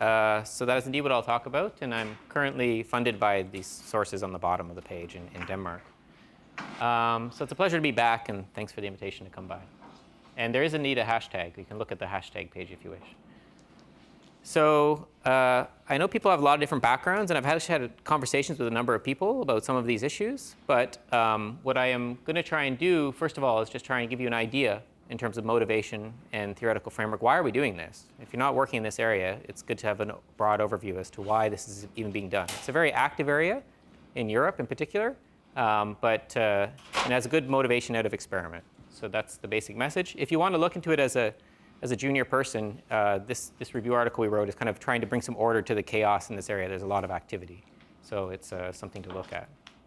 So that is indeed what I'll talk about, and I'm currently funded by these sources on the bottom of the page in Denmark. So it's a pleasure to be back, and thanks for the invitation to come by. And there is indeed a hashtag. You can look at the hashtag page if you wish. So I know people have a lot of different backgrounds, and I've actually had conversations with a number of people about some of these issues. But what I am going to try and do, first of all, is just try and give you an idea in terms of motivation and theoretical framework. Why are we doing this? If you're not working in this area, it's good to have a broad overview as to why this is even being done. It's a very active area in Europe in particular, but it has a good motivation out of experiment. So that's the basic message. If you want to look into it as a junior person, this review article we wrote is kind of trying to bring some order to the chaos in this area. There's a lot of activity. So it's something to look at.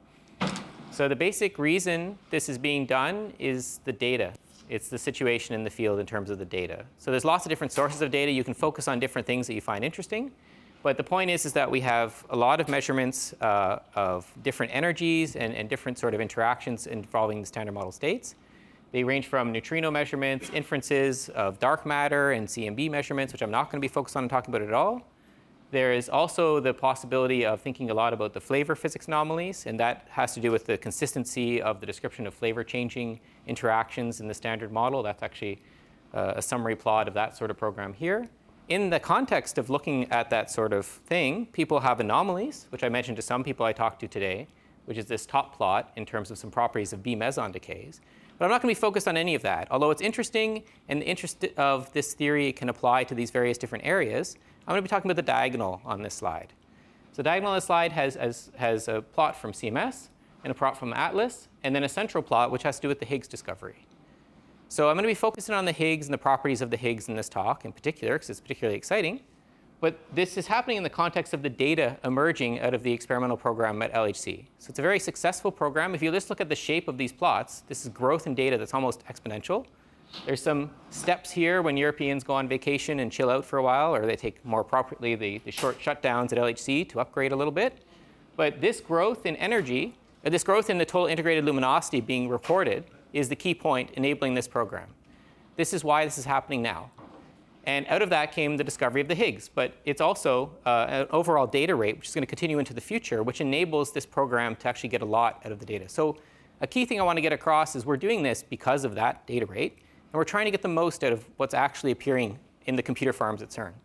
So the basic reason this is being done is the data. It's the situation in the field in terms of the data. So there's lots of different sources of data. You can focus on different things that you find interesting. But the point is that we have a lot of measurements of different energies and different sort of interactions involving the standard model states. They range from neutrino measurements, inferences of dark matter, and CMB measurements, which I'm not going to be focused on talking about at all. There is also the possibility of thinking a lot about the flavor physics anomalies, and that has to do with the consistency of the description of flavor-changing interactions in the standard model. That's actually a summary plot of that sort of program here. In the context of looking at that sort of thing, people have anomalies, which I mentioned to some people I talked to today, which is this top plot in terms of some properties of B meson decays. But I'm not going to be focused on any of that. Although it's interesting, and the interest of this theory can apply to these various different areas, I'm going to be talking about the diagonal on this slide. So the diagonal on this slide has a plot from CMS, and a plot from ATLAS, and then a central plot which has to do with the Higgs discovery. So I'm going to be focusing on the Higgs and the properties of the Higgs in this talk in particular, because it's particularly exciting. But this is happening in the context of the data emerging out of the experimental program at LHC. So it's a very successful program. If you just look at the shape of these plots, this is growth in data that's almost exponential. There's some steps here when Europeans go on vacation and chill out for a while, or they take more appropriately the short shutdowns at LHC to upgrade a little bit. But this growth in energy, this growth in the total integrated luminosity being reported is the key point enabling this program. This is why this is happening now. And out of that came the discovery of the Higgs. But it's also an overall data rate, which is going to continue into the future, which enables this program to actually get a lot out of the data. So a key thing I want to get across is we're doing this because of that data rate. And we're trying to get the most out of what's actually appearing in the computer farms at CERN.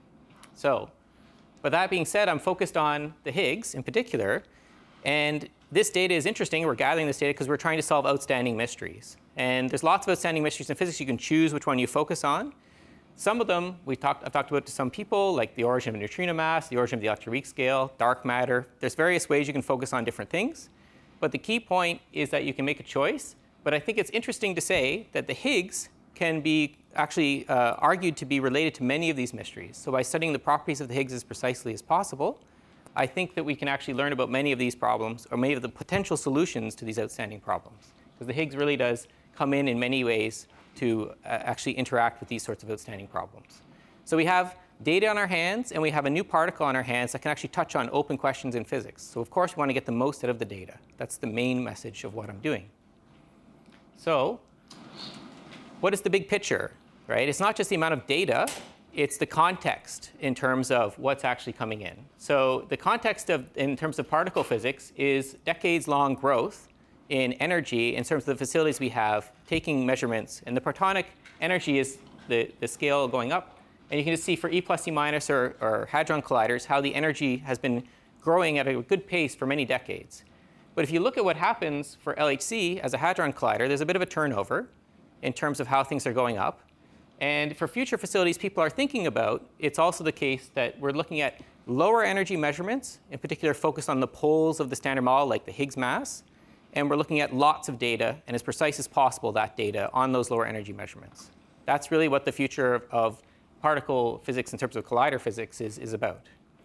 So, but that being said, I'm focused on the Higgs in particular. And this data is interesting. We're gathering this data because we're trying to solve outstanding mysteries. And there's lots of outstanding mysteries in physics. You can choose which one you focus on. Some of them I've talked about to some people, like the origin of neutrino mass, the origin of the electroweak scale, dark matter. There's various ways you can focus on different things. But the key point is that you can make a choice. But I think it's interesting to say that the Higgs can be actually argued to be related to many of these mysteries. So by studying the properties of the Higgs as precisely as possible, I think that we can actually learn about many of these problems, or many of the potential solutions to these outstanding problems. Because the Higgs really does come in many ways to actually interact with these sorts of outstanding problems. So we have data on our hands, and we have a new particle on our hands that can actually touch on open questions in physics. So of course, we want to get the most out of the data. That's the main message of what I'm doing. So what is the big picture, right? It's not just the amount of data. It's the context in terms of what's actually coming in. So the context in terms of particle physics is decades-long growth in energy in terms of the facilities we have taking measurements. And the protonic energy is the scale going up. And you can just see for E plus E minus or hadron colliders how the energy has been growing at a good pace for many decades. But if you look at what happens for LHC as a hadron collider, there's a bit of a turnover in terms of how things are going up. And for future facilities people are thinking about, it's also the case that we're looking at lower energy measurements, in particular focused on the poles of the standard model, like the Higgs mass. And we're looking at lots of data, and as precise as possible, that data on those lower energy measurements. That's really what the future of particle physics in terms of collider physics is about.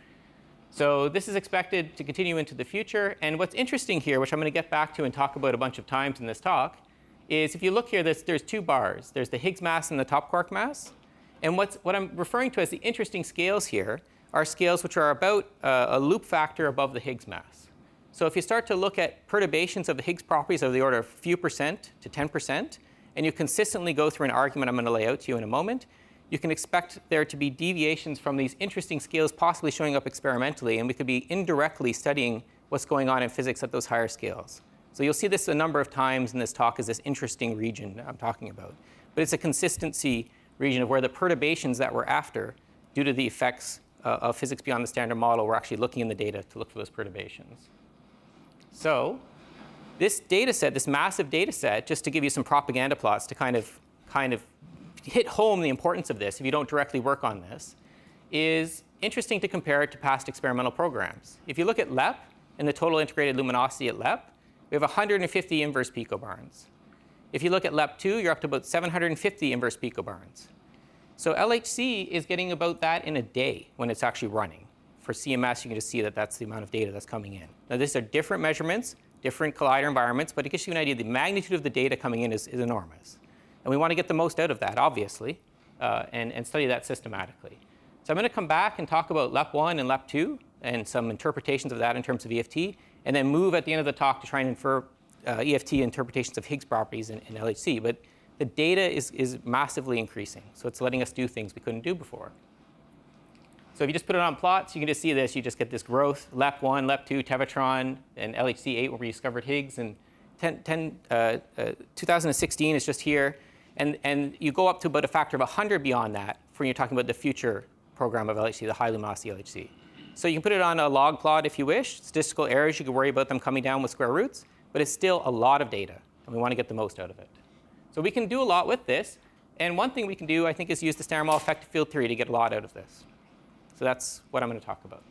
So this is expected to continue into the future. And what's interesting here, which I'm going to get back to and talk about a bunch of times in this talk, is if you look here, there's two bars. There's the Higgs mass and the top quark mass. And what I'm referring to as the interesting scales here are scales which are about a loop factor above the Higgs mass. So if you start to look at perturbations of the Higgs properties of the order of a few percent to 10%, and you consistently go through an argument I'm going to lay out to you in a moment, you can expect there to be deviations from these interesting scales possibly showing up experimentally, and we could be indirectly studying what's going on in physics at those higher scales. So you'll see this a number of times in this talk as this interesting region that I'm talking about. But it's a consistency region of where the perturbations that we're after, due to the effects of physics beyond the standard model, we're actually looking in the data to look for those perturbations. So this data set, this massive data set, just to give you some propaganda plots to kind of hit home the importance of this if you don't directly work on this, is interesting to compare it to past experimental programs. If you look at LEP and the total integrated luminosity at LEP, we have 150 inverse picobarns. If you look at LEP2, you're up to about 750 inverse picobarns. So LHC is getting about that in a day when it's actually running. For CMS, you can just see that that's the amount of data that's coming in. Now, these are different measurements, different collider environments, but it gives you an idea the magnitude of the data coming in is enormous. And we want to get the most out of that, obviously, and study that systematically. So I'm going to come back and talk about LEP1 and LEP2 and some interpretations of that in terms of EFT, and then move at the end of the talk to try and infer EFT interpretations of Higgs properties in LHC. But the data is massively increasing, so it's letting us do things we couldn't do before. So if you just put it on plots, you can just see this. You just get this growth, LEP1, LEP2, Tevatron, and LHC8, where we discovered Higgs. And 2016 is just here. And you go up to about a factor of 100 beyond that when you're talking about the future program of LHC, the high luminosity LHC. So you can put it on a log plot if you wish. Statistical errors, you can worry about them coming down with square roots. But it's still a lot of data, and we want to get the most out of it. So we can do a lot with this. And one thing we can do, I think, is use the standard model effective field theory to get a lot out of this. So that's what I'm going to talk about.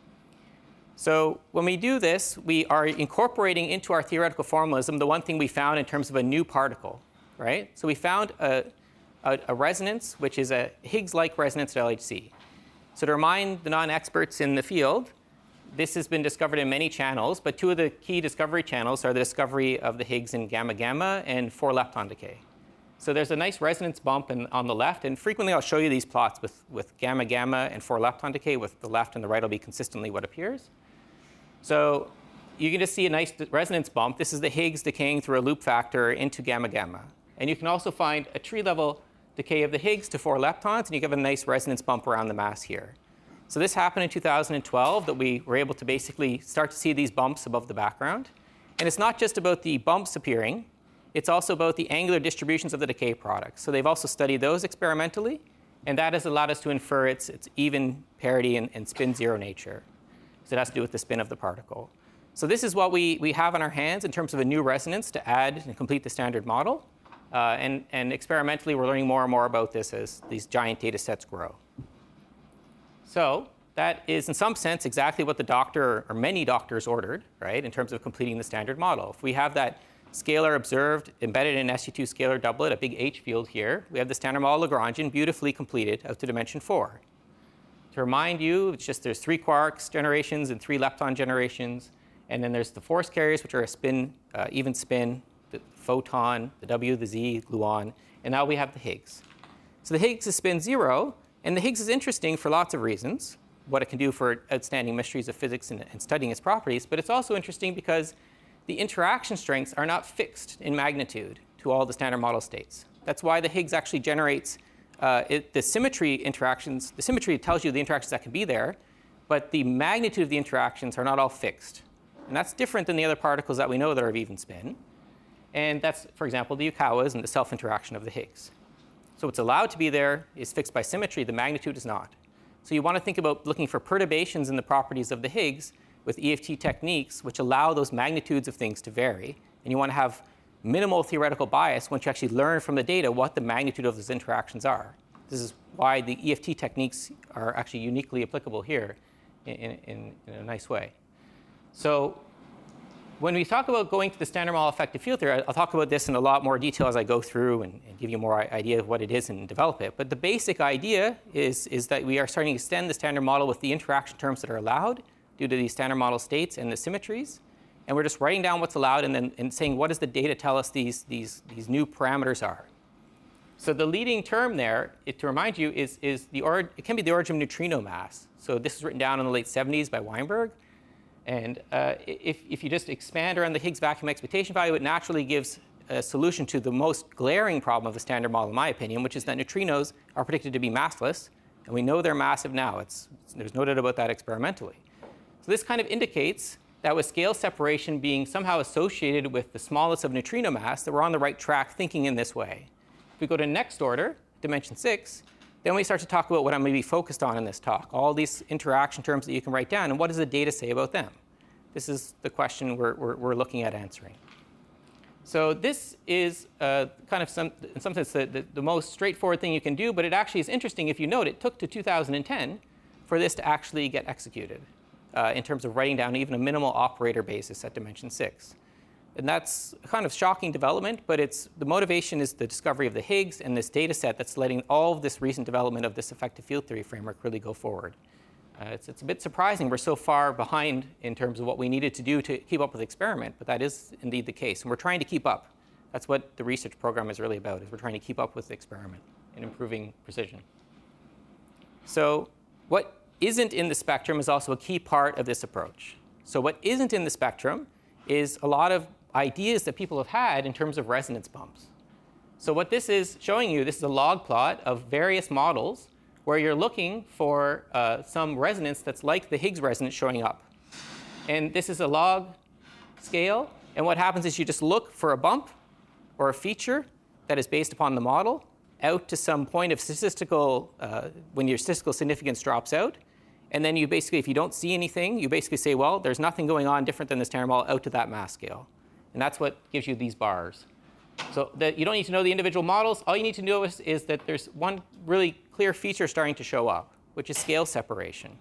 So when we do this, we are incorporating into our theoretical formalism the one thing we found in terms of a new particle, right? So we found a resonance, which is a Higgs-like resonance at LHC. So to remind the non-experts in the field, this has been discovered in many channels, but two of the key discovery channels are the discovery of the Higgs in gamma-gamma and 4-lepton decay. So there's a nice resonance bump on the left, and frequently I'll show you these plots with gamma-gamma and 4-lepton decay, with the left and the right will be consistently what appears. So you can just see a nice resonance bump. This is the Higgs decaying through a loop factor into gamma-gamma. And you can also find a tree-level decay of the Higgs to 4 leptons, and you get a nice resonance bump around the mass here. So this happened in 2012, that we were able to basically start to see these bumps above the background. And it's not just about the bumps appearing. It's also about the angular distributions of the decay products. So they've also studied those experimentally, and that has allowed us to infer its even parity and spin zero nature. So it has to do with the spin of the particle. So this is what we have in our hands in terms of a new resonance to add and complete the standard model. And experimentally, we're learning more and more about this as these giant data sets grow. So that is, in some sense, exactly what the doctor or many doctors ordered, right, in terms of completing the standard model. If we have that scalar observed embedded in SU2 scalar doublet, a big H field here, we have the standard model Lagrangian beautifully completed out to dimension 4. To remind you, it's just there's 3 quarks generations and 3 lepton generations, and then there's the force carriers, which are a spin, even spin, the photon, the W, the Z, gluon, and now we have the Higgs. So the Higgs is spin 0, and the Higgs is interesting for lots of reasons, what it can do for outstanding mysteries of physics and studying its properties, but it's also interesting because the interaction strengths are not fixed in magnitude to all the standard model states. That's why the Higgs actually generates the symmetry interactions. The symmetry tells you the interactions that can be there, but the magnitude of the interactions are not all fixed. And that's different than the other particles that we know that are of even spin. And that's, for example, the Yukawas and the self-interaction of the Higgs. So what's allowed to be there is fixed by symmetry. The magnitude is not. So you want to think about looking for perturbations in the properties of the Higgs with EFT techniques which allow those magnitudes of things to vary. And you want to have minimal theoretical bias once you actually learn from the data what the magnitude of those interactions are. This is why the EFT techniques are actually uniquely applicable here in a nice way. So when we talk about going to the standard model effective field theory, I'll talk about this in a lot more detail as I go through and give you more idea of what it is and develop it. But the basic idea is that we are starting to extend the standard model with the interaction terms that are allowed due to these standard model states and the symmetries. And we're just writing down what's allowed and saying what does the data tell us these new parameters are. So the leading term there, to remind you, it can be the origin of neutrino mass. So this is written down in the late 70s by Weinberg. And if you just expand around the Higgs vacuum expectation value, it naturally gives a solution to the most glaring problem of the Standard Model, in my opinion, which is that neutrinos are predicted to be massless, and we know they're massive now. There's no doubt about that experimentally. So this kind of indicates that with scale separation being somehow associated with the smallness of neutrino mass, that we're on the right track thinking in this way. If we go to next order, dimension 6, then we start to talk about what I'm going to be focused on in this talk, all these interaction terms that you can write down, and what does the data say about them? This is the question we're looking at answering. So this is kind of in some sense the most straightforward thing you can do, but it actually is interesting. If you note, it took to 2010 for this to actually get executed in terms of writing down even a minimal operator basis at dimension 6. And that's a kind of shocking development, but the motivation is the discovery of the Higgs and this data set that's letting all of this recent development of this effective field theory framework really go forward. It's a bit surprising we're so far behind in terms of what we needed to do to keep up with the experiment, but that is indeed the case. And we're trying to keep up. That's what the research program is really about, is we're trying to keep up with the experiment and improving precision. So what isn't in the spectrum is also a key part of this approach. So what isn't in the spectrum is a lot of ideas that people have had in terms of resonance bumps. So what this is showing you, this is a log plot of various models where you're looking for some resonance that's like the Higgs resonance showing up. And this is a log scale. And what happens is you just look for a bump or a feature that is based upon the model out to some point of statistical, when your statistical significance drops out. And then you basically, if you don't see anything, you basically say, well, there's nothing going on different than the standard model out to that mass scale. And that's what gives you these bars. So you don't need to know the individual models. All you need to know is that there's one really clear feature starting to show up, which is scale separation.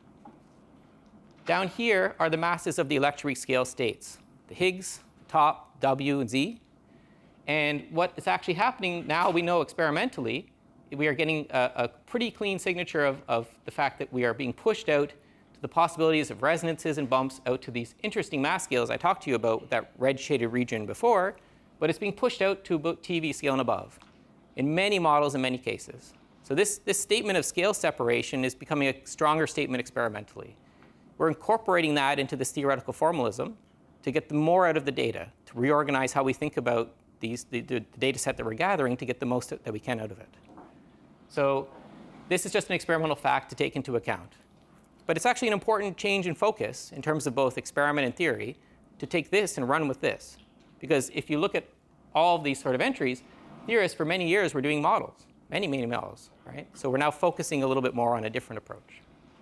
Down here are the masses of the electroweak scale states, the Higgs, top, W, and Z. And what is actually happening now, we know experimentally, we are getting a pretty clean signature of the fact that we are being pushed out to the possibilities of resonances and bumps out to these interesting mass scales I talked to you about, that red shaded region before, but it's being pushed out to about TeV scale and above in many models in many cases. So this statement of scale separation is becoming a stronger statement experimentally. We're incorporating that into this theoretical formalism to get more out of the data, to reorganize how we think about the data set that we're gathering to get the most that we can out of it. So this is just an experimental fact to take into account. But it's actually an important change in focus in terms of both experiment and theory to take this and run with this. Because if you look at all of these sort of entries, theorists for many years were doing models, many models, right? So we're now focusing a little bit more on a different approach.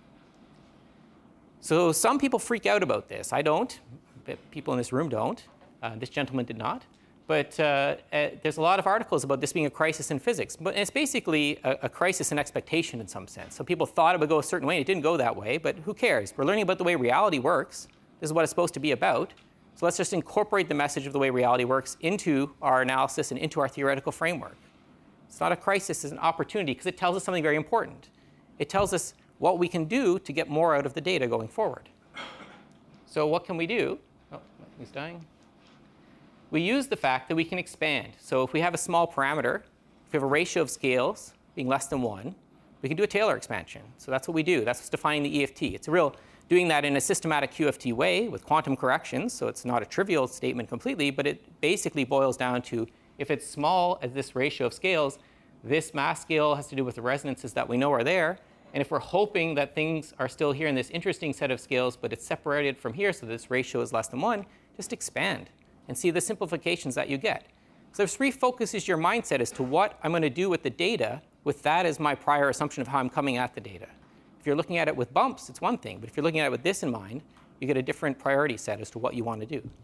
So some people freak out about this. I don't. People in this room don't. This gentleman did not. But there's a lot of articles about this being a crisis in physics. But it's basically a crisis in expectation in some sense. So people thought it would go a certain way, and it didn't go that way. But who cares? We're learning about the way reality works. This is what it's supposed to be about. So let's just incorporate the message of the way reality works into our analysis and into our theoretical framework. It's not a crisis, it's an opportunity, because it tells us something very important. It tells us what we can do to get more out of the data going forward. So what can we do? Oh, he's dying. We use the fact that we can expand. So if we have a small parameter, if we have a ratio of scales being less than 1, we can do a Taylor expansion. So that's what we do. That's what's defining the EFT. It's a real doing that in a systematic QFT way with quantum corrections. So it's not a trivial statement completely, but it basically boils down to if it's small as this ratio of scales, this mass scale has to do with the resonances that we know are there. And if we're hoping that things are still here in this interesting set of scales, but it's separated from here so this ratio is less than 1, just expand and see the simplifications that you get. So this refocuses your mindset as to what I'm going to do with the data with that as my prior assumption of how I'm coming at the data. If you're looking at it with bumps, it's one thing. But if you're looking at it with this in mind, you get a different priority set as to what you want to do.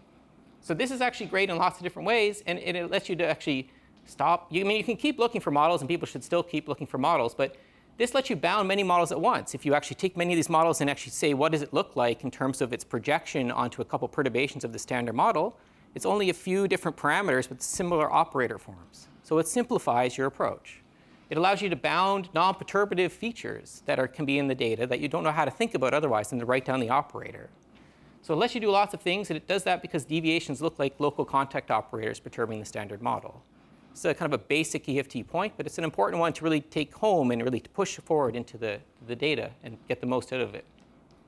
So this is actually great in lots of different ways, and it lets you to actually stop. I mean, you can keep looking for models, and people should still keep looking for models. But this lets you bound many models at once. If you actually take many of these models and actually say, what does it look like in terms of its projection onto a couple perturbations of the standard model, it's only a few different parameters with similar operator forms. So it simplifies your approach. It allows you to bound non-perturbative features that can be in the data that you don't know how to think about otherwise than to write down the operator. So it lets you do lots of things, and it does that because deviations look like local contact operators perturbing the standard model. It's a kind of a basic EFT point, but it's an important one to really take home and really to push forward into the data and get the most out of it.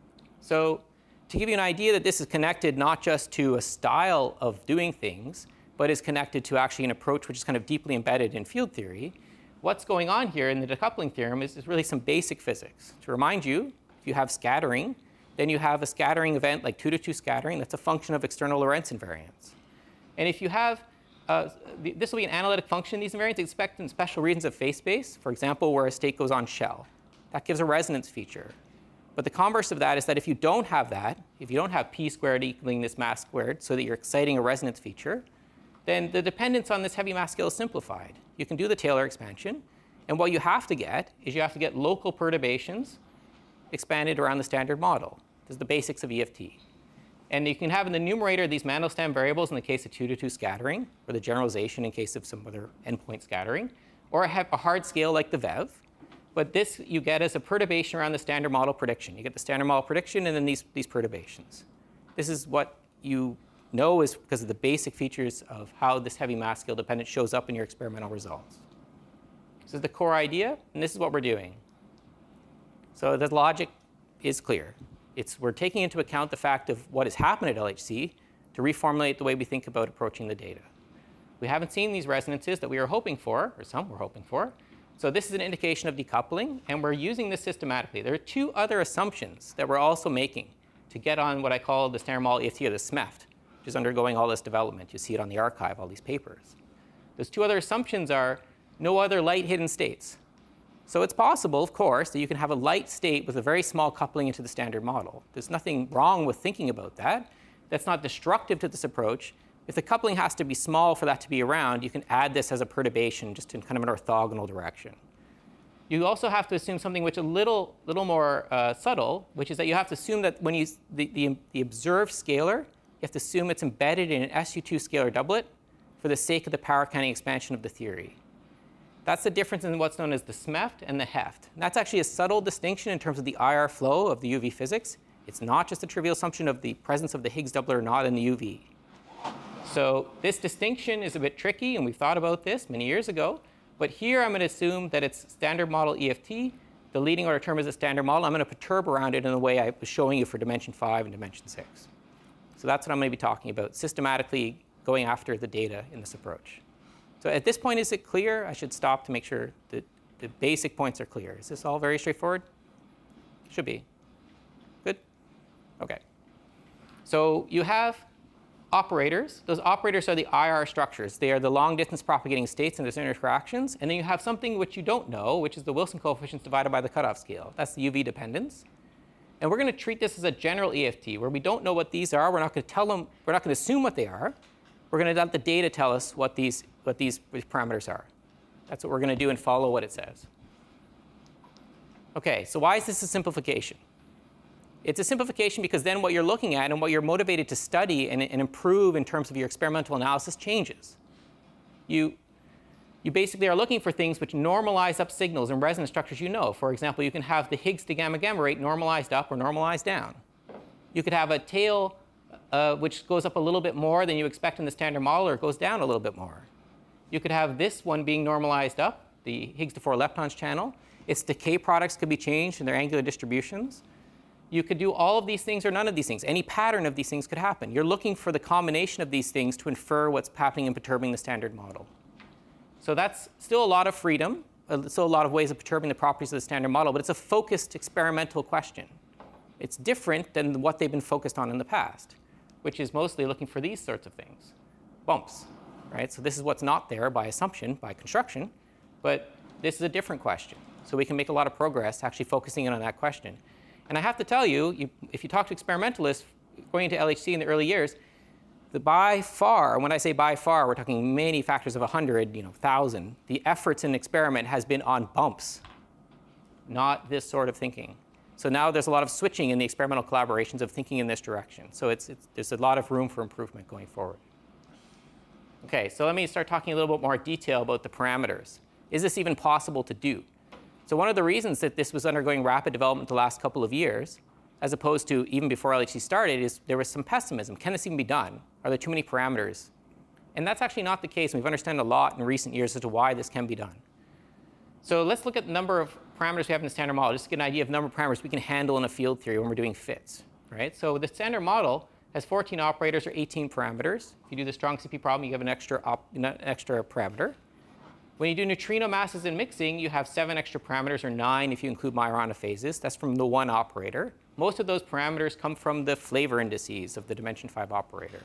So to give you an idea that this is connected not just to a style of doing things, but is connected to actually an approach which is kind of deeply embedded in field theory. What's going on here in the decoupling theorem is really some basic physics. To remind you, if you have scattering, then you have a scattering event like 2-to-2 scattering that's a function of external Lorentz invariance. And if you have, this will be an analytic function, these invariants expect in special regions of phase space, for example, where a state goes on shell. That gives a resonance feature. But the converse of that is that if you don't have that, if you don't have p squared equaling this mass squared so that you're exciting a resonance feature, then the dependence on this heavy mass scale is simplified. You can do the Taylor expansion, and what you have to get is you have to get local perturbations expanded around the standard model. This is the basics of EFT. And you can have in the numerator these Mandelstam variables in the case of 2-to-2 scattering, or the generalization in case of some other endpoint scattering, or have a hard scale like the VEV. But this you get as a perturbation around the standard model prediction. You get the standard model prediction and then these perturbations. This is what you know is because of the basic features of how this heavy mass scale dependence shows up in your experimental results. This is the core idea, and this is what we're doing. So the logic is clear. We're taking into account the fact of what has happened at LHC to reformulate the way we think about approaching the data. We haven't seen these resonances that we were hoping for, or some were hoping for. So this is an indication of decoupling, and we're using this systematically. There are two other assumptions that we're also making to get on what I call the standard model EFT, or the SMEFT, which is undergoing all this development. You see it on the archive, all these papers. Those two other assumptions are no other light hidden states. So it's possible, of course, that you can have a light state with a very small coupling into the standard model. There's nothing wrong with thinking about that. That's not destructive to this approach. If the coupling has to be small for that to be around, you can add this as a perturbation just in kind of an orthogonal direction. You also have to assume something which is a little more subtle, which is that you have to assume that when the observed scalar, you have to assume it's embedded in an SU2 scalar doublet for the sake of the power counting expansion of the theory. That's the difference in what's known as the SMEFT and the HEFT. And that's actually a subtle distinction in terms of the IR flow of the UV physics. It's not just a trivial assumption of the presence of the Higgs doublet or not in the UV. So this distinction is a bit tricky, and we've thought about this many years ago. But here I'm going to assume that it's standard model EFT. The leading order term is a standard model. I'm going to perturb around it in the way I was showing you for dimension 5 and dimension 6. So that's what I'm going to be talking about, systematically going after the data in this approach. So at this point, is it clear? I should stop to make sure that the basic points are clear. Is this all very straightforward? Should be. Good? OK. So you have operators. Those operators are the IR structures. They are the long-distance propagating states and their interactions. And then you have something which you don't know, which is the Wilson coefficients divided by the cutoff scale. That's the UV dependence. And we're going to treat this as a general EFT, where we don't know what these are. We're not going to tell them. We're not going to assume what they are. We're going to let the data tell us what these parameters are. That's what we're going to do and follow what it says. OK, so why is this a simplification? It's a simplification because then what you're looking at and what you're motivated to study and improve in terms of your experimental analysis changes. You basically are looking for things which normalize up signals and resonance structures you know. For example, you can have the Higgs to gamma gamma rate normalized up or normalized down. You could have a tail which goes up a little bit more than you expect in the standard model, or it goes down a little bit more. You could have this one being normalized up, the Higgs to 4 leptons channel. Its decay products could be changed in their angular distributions. You could do all of these things or none of these things. Any pattern of these things could happen. You're looking for the combination of these things to infer what's happening and perturbing the standard model. So that's still a lot of freedom, still a lot of ways of perturbing the properties of the standard model, but it's a focused experimental question. It's different than what they've been focused on in the past, which is mostly looking for these sorts of things, bumps, right? So this is what's not there by assumption, by construction, but this is a different question. So we can make a lot of progress actually focusing in on that question. And I have to tell you, if you talk to experimentalists going into LHC in the early years, by far, when I say by far, we're talking many factors of 100, 1,000. The efforts in an experiment has been on bumps, not this sort of thinking. So now there's a lot of switching in the experimental collaborations of thinking in this direction. So there's a lot of room for improvement going forward. OK, so let me start talking a little bit more detail about the parameters. Is this even possible to do? So one of the reasons that this was undergoing rapid development the last couple of years, as opposed to even before LHC started, is there was some pessimism. Can this even be done? Are there too many parameters? And that's actually not the case. We've understood a lot in recent years as to why this can be done. So let's look at the number of parameters we have in the standard model, just to get an idea of the number of parameters we can handle in a field theory when we're doing fits. Right? So the standard model has 14 operators or 18 parameters. If you do the strong CP problem, you have an extra parameter. When you do neutrino masses and mixing, you have 7 extra parameters, or 9 if you include Majorana-phases. That's from the one operator. Most of those parameters come from the flavor indices of the dimension 5 operator.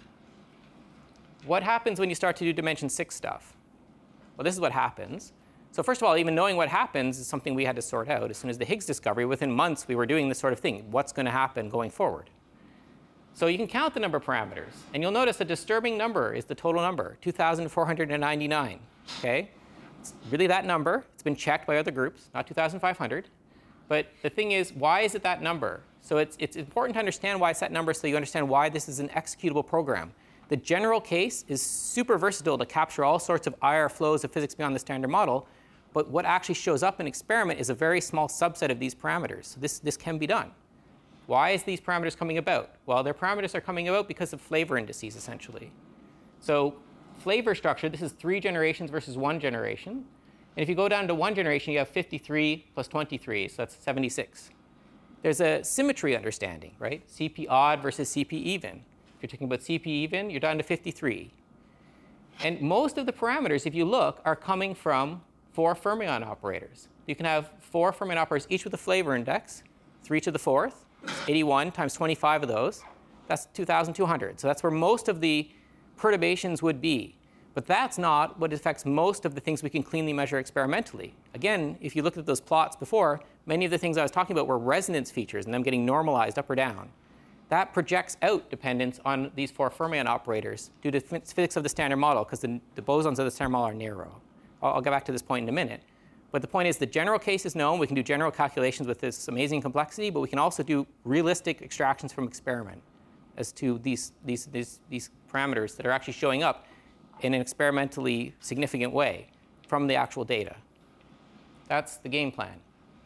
What happens when you start to do dimension 6 stuff? Well, this is what happens. So first of all, even knowing what happens is something we had to sort out. As soon as the Higgs discovery, within months, we were doing this sort of thing. What's going to happen going forward? So you can count the number of parameters. And you'll notice a disturbing number is the total number, 2,499. Okay? It's really that number. It's been checked by other groups, not 2,500. But the thing is, why is it that number? So it's important to understand why it's that number so you understand why this is an executable program. The general case is super versatile to capture all sorts of IR flows of physics beyond the standard model. But what actually shows up in experiment is a very small subset of these parameters. So this can be done. Why is these parameters coming about? Well, their parameters are coming about because of flavor indices, essentially. So flavor structure, this is 3 generations versus 1 generation. And if you go down to 1 generation, you have 53 plus 23, so that's 76. There's a symmetry understanding, right? CP odd versus CP even. If you're talking about CP even, you're down to 53. And most of the parameters, if you look, are coming from 4 fermion operators. You can have 4 fermion operators, each with a flavor index, 3 to the 4th, 81 times 25 of those. That's 2,200. So that's where most of the perturbations would be. But that's not what affects most of the things we can cleanly measure experimentally. Again, if you looked at those plots before, many of the things I was talking about were resonance features and them getting normalized up or down. That projects out dependence on these 4 fermion operators due to physics of the standard model, because the bosons of the standard model are narrow. I'll get back to this point in a minute. But the point is the general case is known. We can do general calculations with this amazing complexity, but we can also do realistic extractions from experiment as to these parameters that are actually showing up in an experimentally significant way from the actual data. That's the game plan.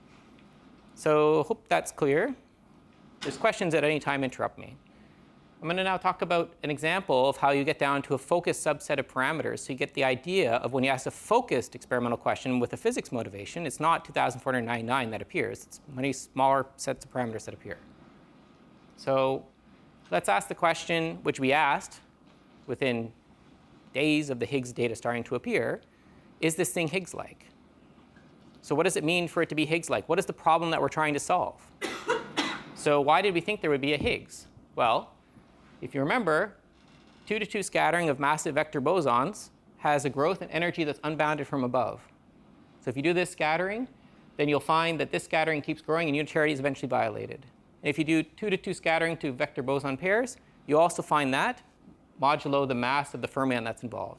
So hope that's clear. If there's questions at any time, interrupt me. I'm going to now talk about an example of how you get down to a focused subset of parameters. So you get the idea of when you ask a focused experimental question with a physics motivation, it's not 2,499 that appears. It's many smaller sets of parameters that appear. So let's ask the question, which we asked within days of the Higgs data starting to appear, is this thing Higgs-like? So what does it mean for it to be Higgs-like? What is the problem that we're trying to solve? So why did we think there would be a Higgs? Well, if you remember, 2-to-2 scattering of massive vector bosons has a growth in energy that's unbounded from above. So if you do this scattering, then you'll find that this scattering keeps growing and unitarity is eventually violated. And if you do 2-to-2 scattering to vector boson pairs, you also find that modulo the mass of the fermion that's involved.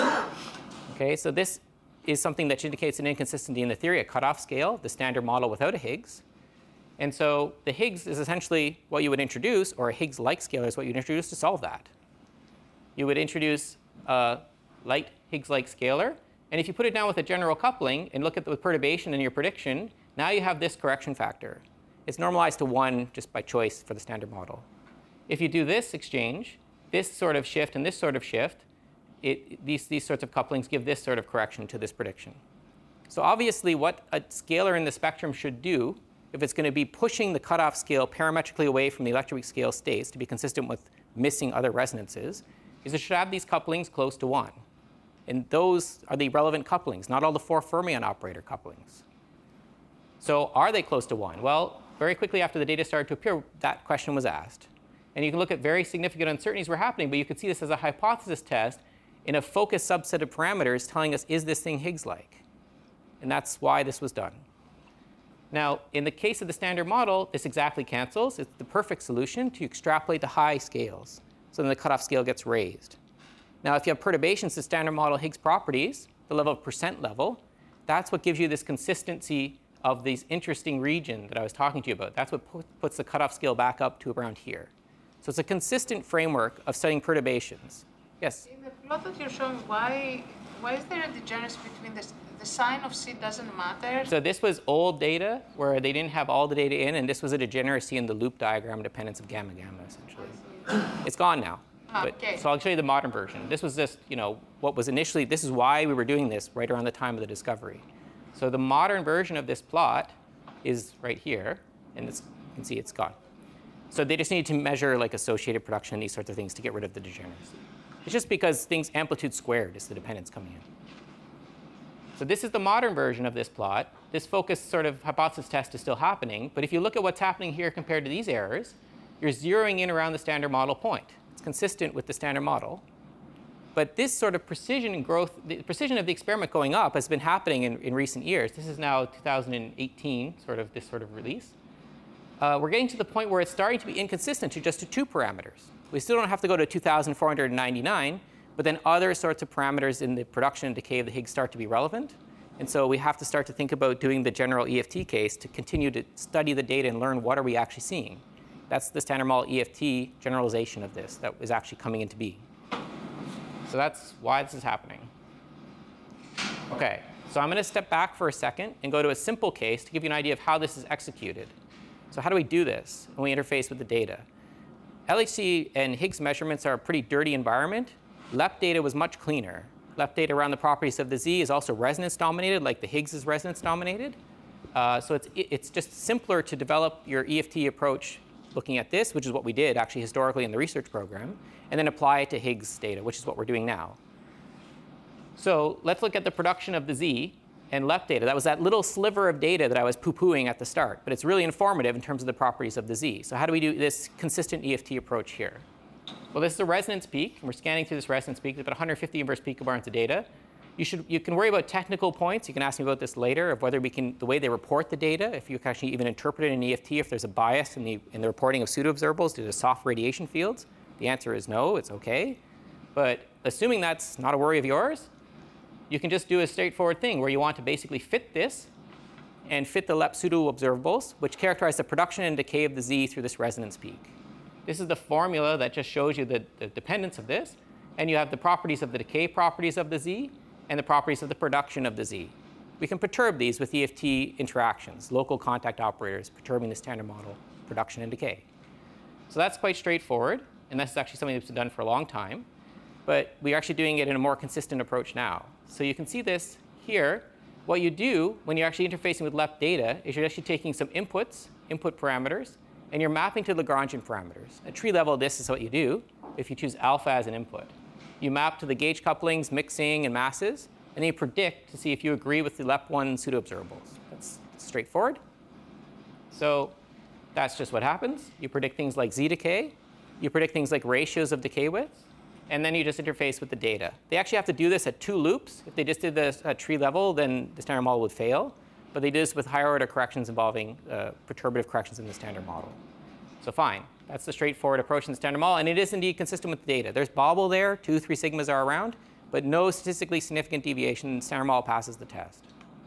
Okay, so this is something that indicates an inconsistency in the theory, a cutoff scale, the standard model without a Higgs. And so the Higgs is essentially what you would introduce, or a Higgs-like scalar is what you'd introduce to solve that. You would introduce a light Higgs-like scalar, and if you put it down with a general coupling and look at the perturbation in your prediction, now you have this correction factor. It's normalized to 1 just by choice for the standard model. If you do this exchange, this sort of shift and this sort of shift, these sorts of couplings give this sort of correction to this prediction. So obviously what a scalar in the spectrum should do, if it's going to be pushing the cutoff scale parametrically away from the electroweak scale states to be consistent with missing other resonances, is it should have these couplings close to 1. And those are the relevant couplings, not all the 4 fermion operator couplings. So are they close to 1? Well, very quickly after the data started to appear, that question was asked. And you can look at very significant uncertainties were happening, but you could see this as a hypothesis test in a focused subset of parameters telling us, is this thing Higgs-like? And that's why this was done. Now, in the case of the standard model, this exactly cancels. It's the perfect solution to extrapolate to high scales. So then the cutoff scale gets raised. Now, if you have perturbations to standard model Higgs properties, the level of percent level, that's what gives you this consistency of these interesting region that I was talking to you about. That's what puts the cutoff scale back up to around here. So it's a consistent framework of studying perturbations. Yes? In the plot that you're showing, why is there a degeneracy between the sign of C doesn't matter? So this was old data where they didn't have all the data in, and this was a degeneracy in the loop diagram dependence of gamma gamma, essentially. It's gone now. Okay. So I'll show you the modern version. This was just, what was initially, this is why we were doing this right around the time of the discovery. So the modern version of this plot is right here, and you can see it's gone. So they just need to measure like associated production and these sorts of things to get rid of the degeneracy. It's just because things amplitude squared is the dependence coming in. So this is the modern version of this plot. This focus sort of hypothesis test is still happening. But if you look at what's happening here compared to these errors, you're zeroing in around the standard model point. It's consistent with the standard model. But this sort of precision and growth, the precision of the experiment going up has been happening in recent years. This is now 2018, this sort of release. We're getting to the point where it's starting to be inconsistent to just to 2 parameters. We still don't have to go to 2,499, but then other sorts of parameters in the production and decay of the Higgs start to be relevant. And so we have to start to think about doing the general EFT case to continue to study the data and learn what are we actually seeing. That's the standard model EFT generalization of this that is actually coming into being. So that's why this is happening. OK, so I'm going to step back for a second and go to a simple case to give you an idea of how this is executed. So how do we do this when we interface with the data? LHC and Higgs measurements are a pretty dirty environment. LEP data was much cleaner. LEP data around the properties of the Z is also resonance dominated, like the Higgs is resonance dominated. So it's just simpler to develop your EFT approach looking at this, which is what we did actually historically in the research program, and then apply it to Higgs data, which is what we're doing now. So let's look at the production of the Z and LEP data. That was that little sliver of data that I was poo-pooing at the start, but it's really informative in terms of the properties of the Z. So how do we do this consistent EFT approach here? Well, this is a resonance peak, and we're scanning through this resonance peak. There's about 150 inverse picobarns of data. You can worry about technical points. You can ask me about this later, of whether we can, the way they report the data, if you can actually even interpret it in EFT, if there's a bias in the reporting of pseudo-observables due to soft radiation fields. The answer is no, it's OK. But assuming that's not a worry of yours, you can just do a straightforward thing where you want to basically fit this and fit the LEP pseudo-observables, which characterize the production and decay of the Z through this resonance peak. This is the formula that just shows you the dependence of this. And you have the properties of the decay properties of the Z and the properties of the production of the Z. We can perturb these with EFT interactions, local contact operators perturbing the standard model production and decay. So that's quite straightforward. And this is actually something that's been done for a long time. But we're actually doing it in a more consistent approach now. So you can see this here. What you do when you're actually interfacing with LEP data is you're actually taking some input parameters, and you're mapping to Lagrangian parameters. At tree level, this is what you do if you choose alpha as an input. You map to the gauge couplings, mixing, and masses, and then you predict to see if you agree with the LEP1 pseudo-observables. That's straightforward. So that's just what happens. You predict things like Z decay. You predict things like ratios of decay widths. And then you just interface with the data. They actually have to do this at 2 loops. If they just did this at tree level, then the standard model would fail. But they do this with higher order corrections involving perturbative corrections in the standard model. So fine. That's the straightforward approach in the standard model. And it is indeed consistent with the data. There's bobble there. 2, 3 sigmas are around. But no statistically significant deviation. The standard model passes the test.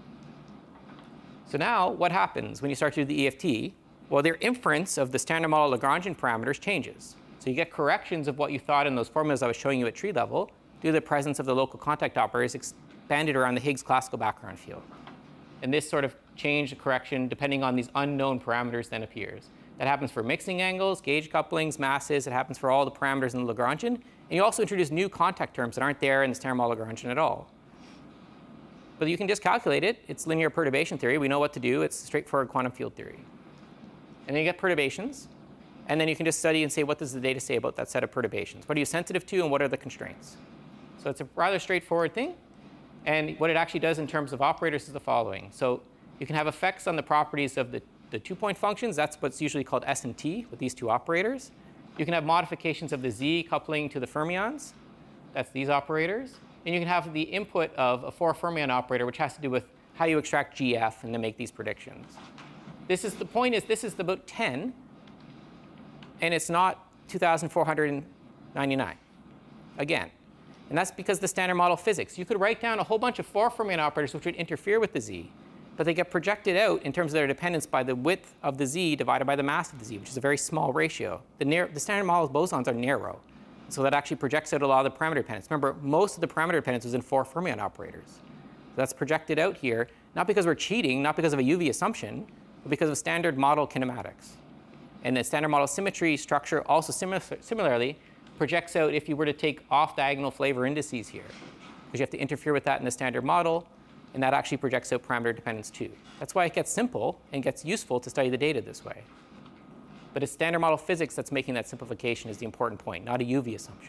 So now what happens when you start to do the EFT? Well, their inference of the standard model Lagrangian parameters changes. So you get corrections of what you thought in those formulas I was showing you at tree level due to the presence of the local contact operators expanded around the Higgs classical background field. And this sort of change, correction, depending on these unknown parameters, then appears. That happens for mixing angles, gauge couplings, masses. It happens for all the parameters in the Lagrangian. And you also introduce new contact terms that aren't there in the standard model Lagrangian at all. But you can just calculate it. It's linear perturbation theory. We know what to do. It's straightforward quantum field theory. And then you get perturbations. And then you can just study and say, what does the data say about that set of perturbations? What are you sensitive to, and what are the constraints? So it's a rather straightforward thing. And what it actually does in terms of operators is the following. So you can have effects on the properties of the 2-point functions. That's what's usually called S and T with these 2 operators. You can have modifications of the Z coupling to the fermions. That's these operators. And you can have the input of a 4-fermion operator, which has to do with how you extract GF and then make these predictions. This is about 10. And it's not 2,499, again. And that's because the standard model physics. You could write down a whole bunch of 4-fermion operators which would interfere with the Z, but they get projected out in terms of their dependence by the width of the Z divided by the mass of the Z, which is a very small ratio. The standard model bosons are narrow, so that actually projects out a lot of the parameter dependence. Remember, most of the parameter dependence was in 4-fermion operators. So that's projected out here, not because we're cheating, not because of a UV assumption, but because of standard model kinematics. And the standard model symmetry structure also similarly projects out if you were to take off-diagonal flavor indices here, because you have to interfere with that in the standard model, and that actually projects out parameter dependence too. That's why it gets simple and gets useful to study the data this way. But it's standard model physics that's making that simplification is the important point, not a UV assumption.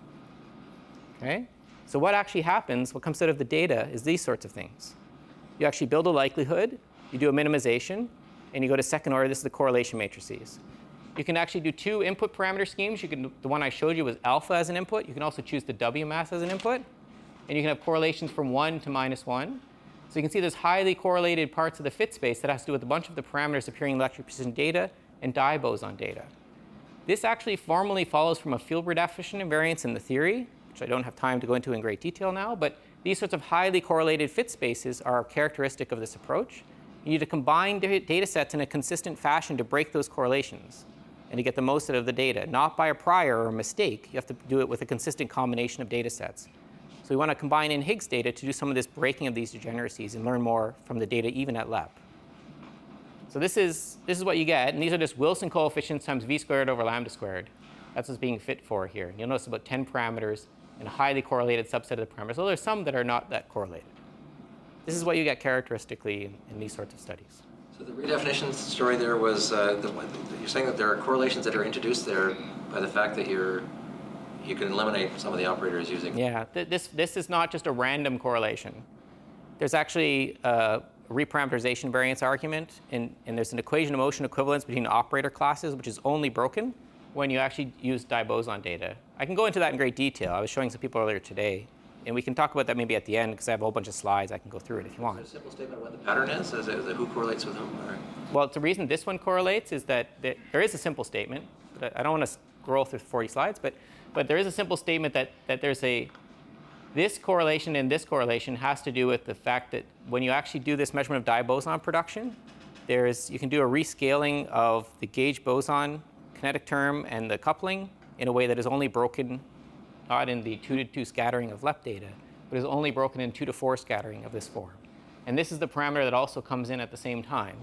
Okay? So what actually happens, what comes out of the data is these sorts of things. You actually build a likelihood, you do a minimization, and you go to second order. This is the correlation matrices. You can actually do two input parameter schemes. The one I showed you was alpha as an input. You can also choose the W mass as an input. And you can have correlations from 1 to -1. So you can see there's highly correlated parts of the fit space that has to do with a bunch of the parameters appearing in electric precision data and dye boson data. This actually formally follows from a field definition invariance in the theory, which I don't have time to go into in great detail now. But these sorts of highly correlated fit spaces are characteristic of this approach. You need to combine data sets in a consistent fashion to break those correlations and to get the most out of the data, not by a prior or a mistake. You have to do it with a consistent combination of data sets. So we want to combine in Higgs data to do some of this breaking of these degeneracies and learn more from the data even at LEP. So this is what you get. And these are just Wilson coefficients times v squared over lambda squared. That's what's being fit for here. And you'll notice about 10 parameters and a highly correlated subset of the parameters. So there's some that are not that correlated. This is what you get characteristically in these sorts of studies. So the redefinition story there was, you're saying that there are correlations that are introduced there by the fact that you can eliminate some of the operators using. Yeah, this is not just a random correlation. There's actually a reparameterization variance argument, and there's an equation of motion equivalence between operator classes, which is only broken when you actually use dye boson data. I can go into that in great detail. I was showing some people earlier today, and we can talk about that maybe at the end because I have a whole bunch of slides. I can go through it if you want. Is there a simple statement of what the pattern is? Is it who correlates with whom? Or? Well, the reason this one correlates is that there is a simple statement. But I don't want to scroll through 40 slides, but there is a simple statement that there's this correlation and this correlation has to do with the fact that when you actually do this measurement of dye boson production, you can do a rescaling of the gauge boson kinetic term and the coupling in a way that is only broken not in the 2 to 2 scattering of LEP data, but is only broken in 2 to 4 scattering of this form. And this is the parameter that also comes in at the same time.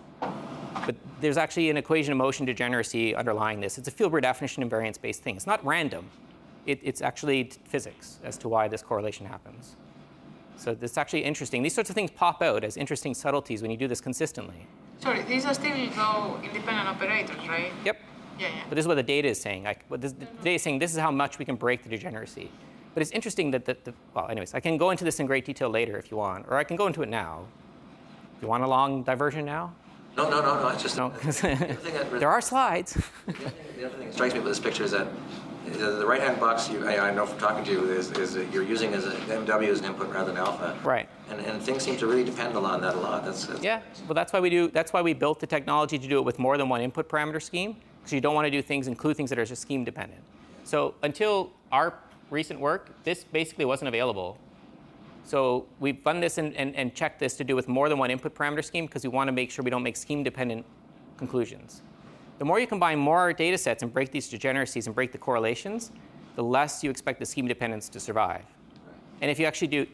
But there's actually an equation of motion degeneracy underlying this. It's a field redefinition invariance-based thing. It's not random. It's actually physics as to why this correlation happens. So it's actually interesting. These sorts of things pop out as interesting subtleties when you do this consistently. Sorry, these are still though independent operators, right? Yep. Yeah. But this is what the data is saying. The data is saying this is how much we can break the degeneracy. But it's interesting that well, anyways, I can go into this in great detail later if you want, or I can go into it now. You want a long diversion now? No. It's just No. the There are slides. other thing that strikes me with this picture is that the right-hand box, I know from talking to you, is that you're using as MW as an input rather than alpha. Right. And things seem to really depend on that a lot. Yeah. Well, that's why we built the technology to do it with more than one input parameter scheme, because you don't want to do things, include things that are just scheme dependent. So until our recent work, this basically wasn't available. So we've done this and checked this to do with more than one input parameter scheme because we want to make sure we don't make scheme-dependent conclusions. The more you combine more data sets and break these degeneracies and break the correlations, the less you expect the scheme dependence to survive. And if you actually do,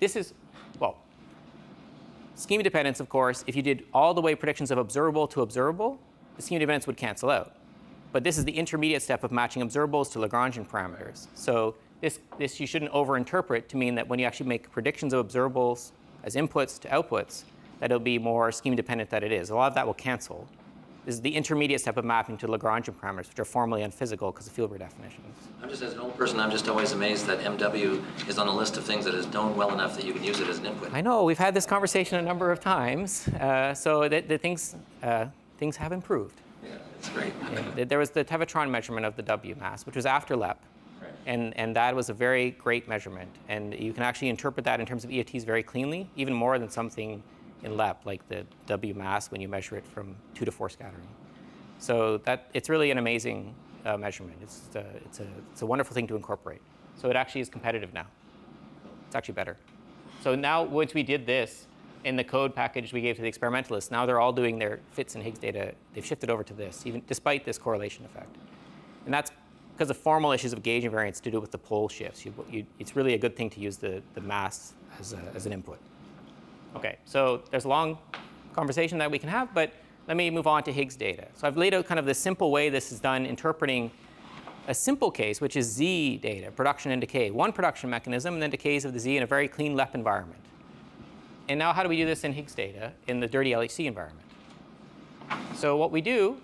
scheme dependence, of course, if you did all the way predictions of observable to observable, the scheme dependence would cancel out. But this is the intermediate step of matching observables to Lagrangian parameters. So this you shouldn't overinterpret to mean that when you actually make predictions of observables as inputs to outputs, that it'll be more scheme dependent than it is. A lot of that will cancel. This is the intermediate step of mapping to Lagrangian parameters, which are formally unphysical because of field redefinitions. I'm just, as an old person, I'm just always amazed that MW is on a list of things that is known well enough that you can use it as an input. I know, we've had this conversation a number of times, so things have improved. Yeah, it's great. Yeah, there was the Tevatron measurement of the W mass, which was after LEP. Right. And that was a very great measurement. And you can actually interpret that in terms of EOTs very cleanly, even more than something in LEP, like the W mass when you measure it from 2 to 4 scattering. So it's really an amazing measurement. It's a wonderful thing to incorporate. So it actually is competitive now. It's actually better. So now once we did this in the code package we gave to the experimentalists, now they're all doing their fits and Higgs data. They've shifted over to this, even despite this correlation effect. And that's because of formal issues of gauge invariance to do with the pole shifts. It's really a good thing to use the mass as an input. Okay, so there's a long conversation that we can have, but let me move on to Higgs data. So I've laid out kind of the simple way this is done, interpreting a simple case, which is Z data, production and decay. One production mechanism, and then decays of the Z in a very clean LEP environment. And now how do we do this in Higgs data in the dirty LHC environment? So what we do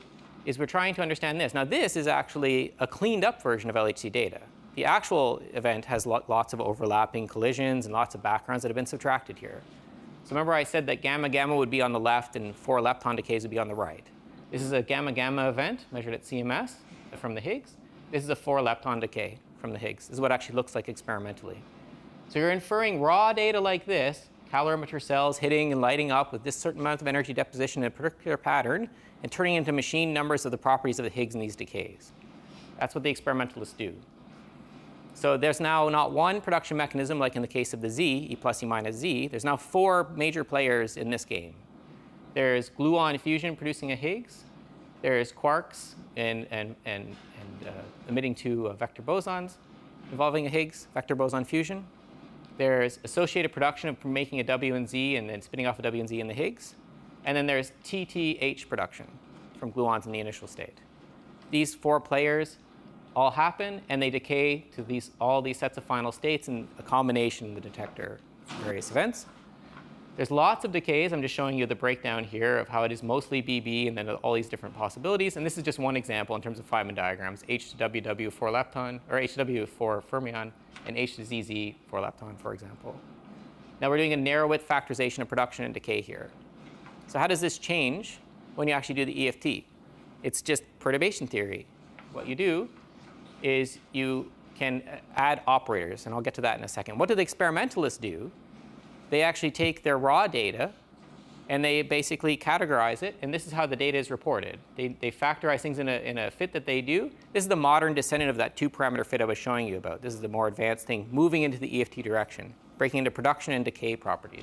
is we're trying to understand this. Now, this is actually a cleaned up version of LHC data. The actual event has lots of overlapping collisions and lots of backgrounds that have been subtracted here. So remember I said that gamma-gamma would be on the left and 4 lepton decays would be on the right. This is a gamma-gamma event measured at CMS from the Higgs. This is a 4 lepton decay from the Higgs. This is what it actually looks like experimentally. So you're inferring raw data like this, calorimeter cells hitting and lighting up with this certain amount of energy deposition in a particular pattern, and turning into machine numbers of the properties of the Higgs in these decays. That's what the experimentalists do. So there's now not one production mechanism like in the case of the Z, E plus E minus Z. There's now 4 major players in this game. There's gluon fusion producing a Higgs. There's quarks and emitting 2 vector bosons involving a Higgs vector boson fusion. There's associated production of making a W and Z and then spinning off a W and Z in the Higgs. And then there's TTH production from gluons in the initial state. These 4 players all happen, and they decay to all these sets of final states in a combination in the detector of various events. There's lots of decays. I'm just showing you the breakdown here of how it is mostly BB and then all these different possibilities. And this is just one example in terms of Feynman diagrams, H to WW 4 lepton, or H to W 4 fermion, and H to ZZ 4 lepton, for example. Now we're doing a narrow width factorization of production and decay here. So how does this change when you actually do the EFT? It's just perturbation theory. What you do is you can add operators, and I'll get to that in a second. What do the experimentalists do? They actually take their raw data, and they basically categorize it, and this is how the data is reported. They factorize things in a fit that they do. This is the modern descendant of that 2-parameter fit I was showing you about. This is the more advanced thing, moving into the EFT direction, breaking into production and decay properties.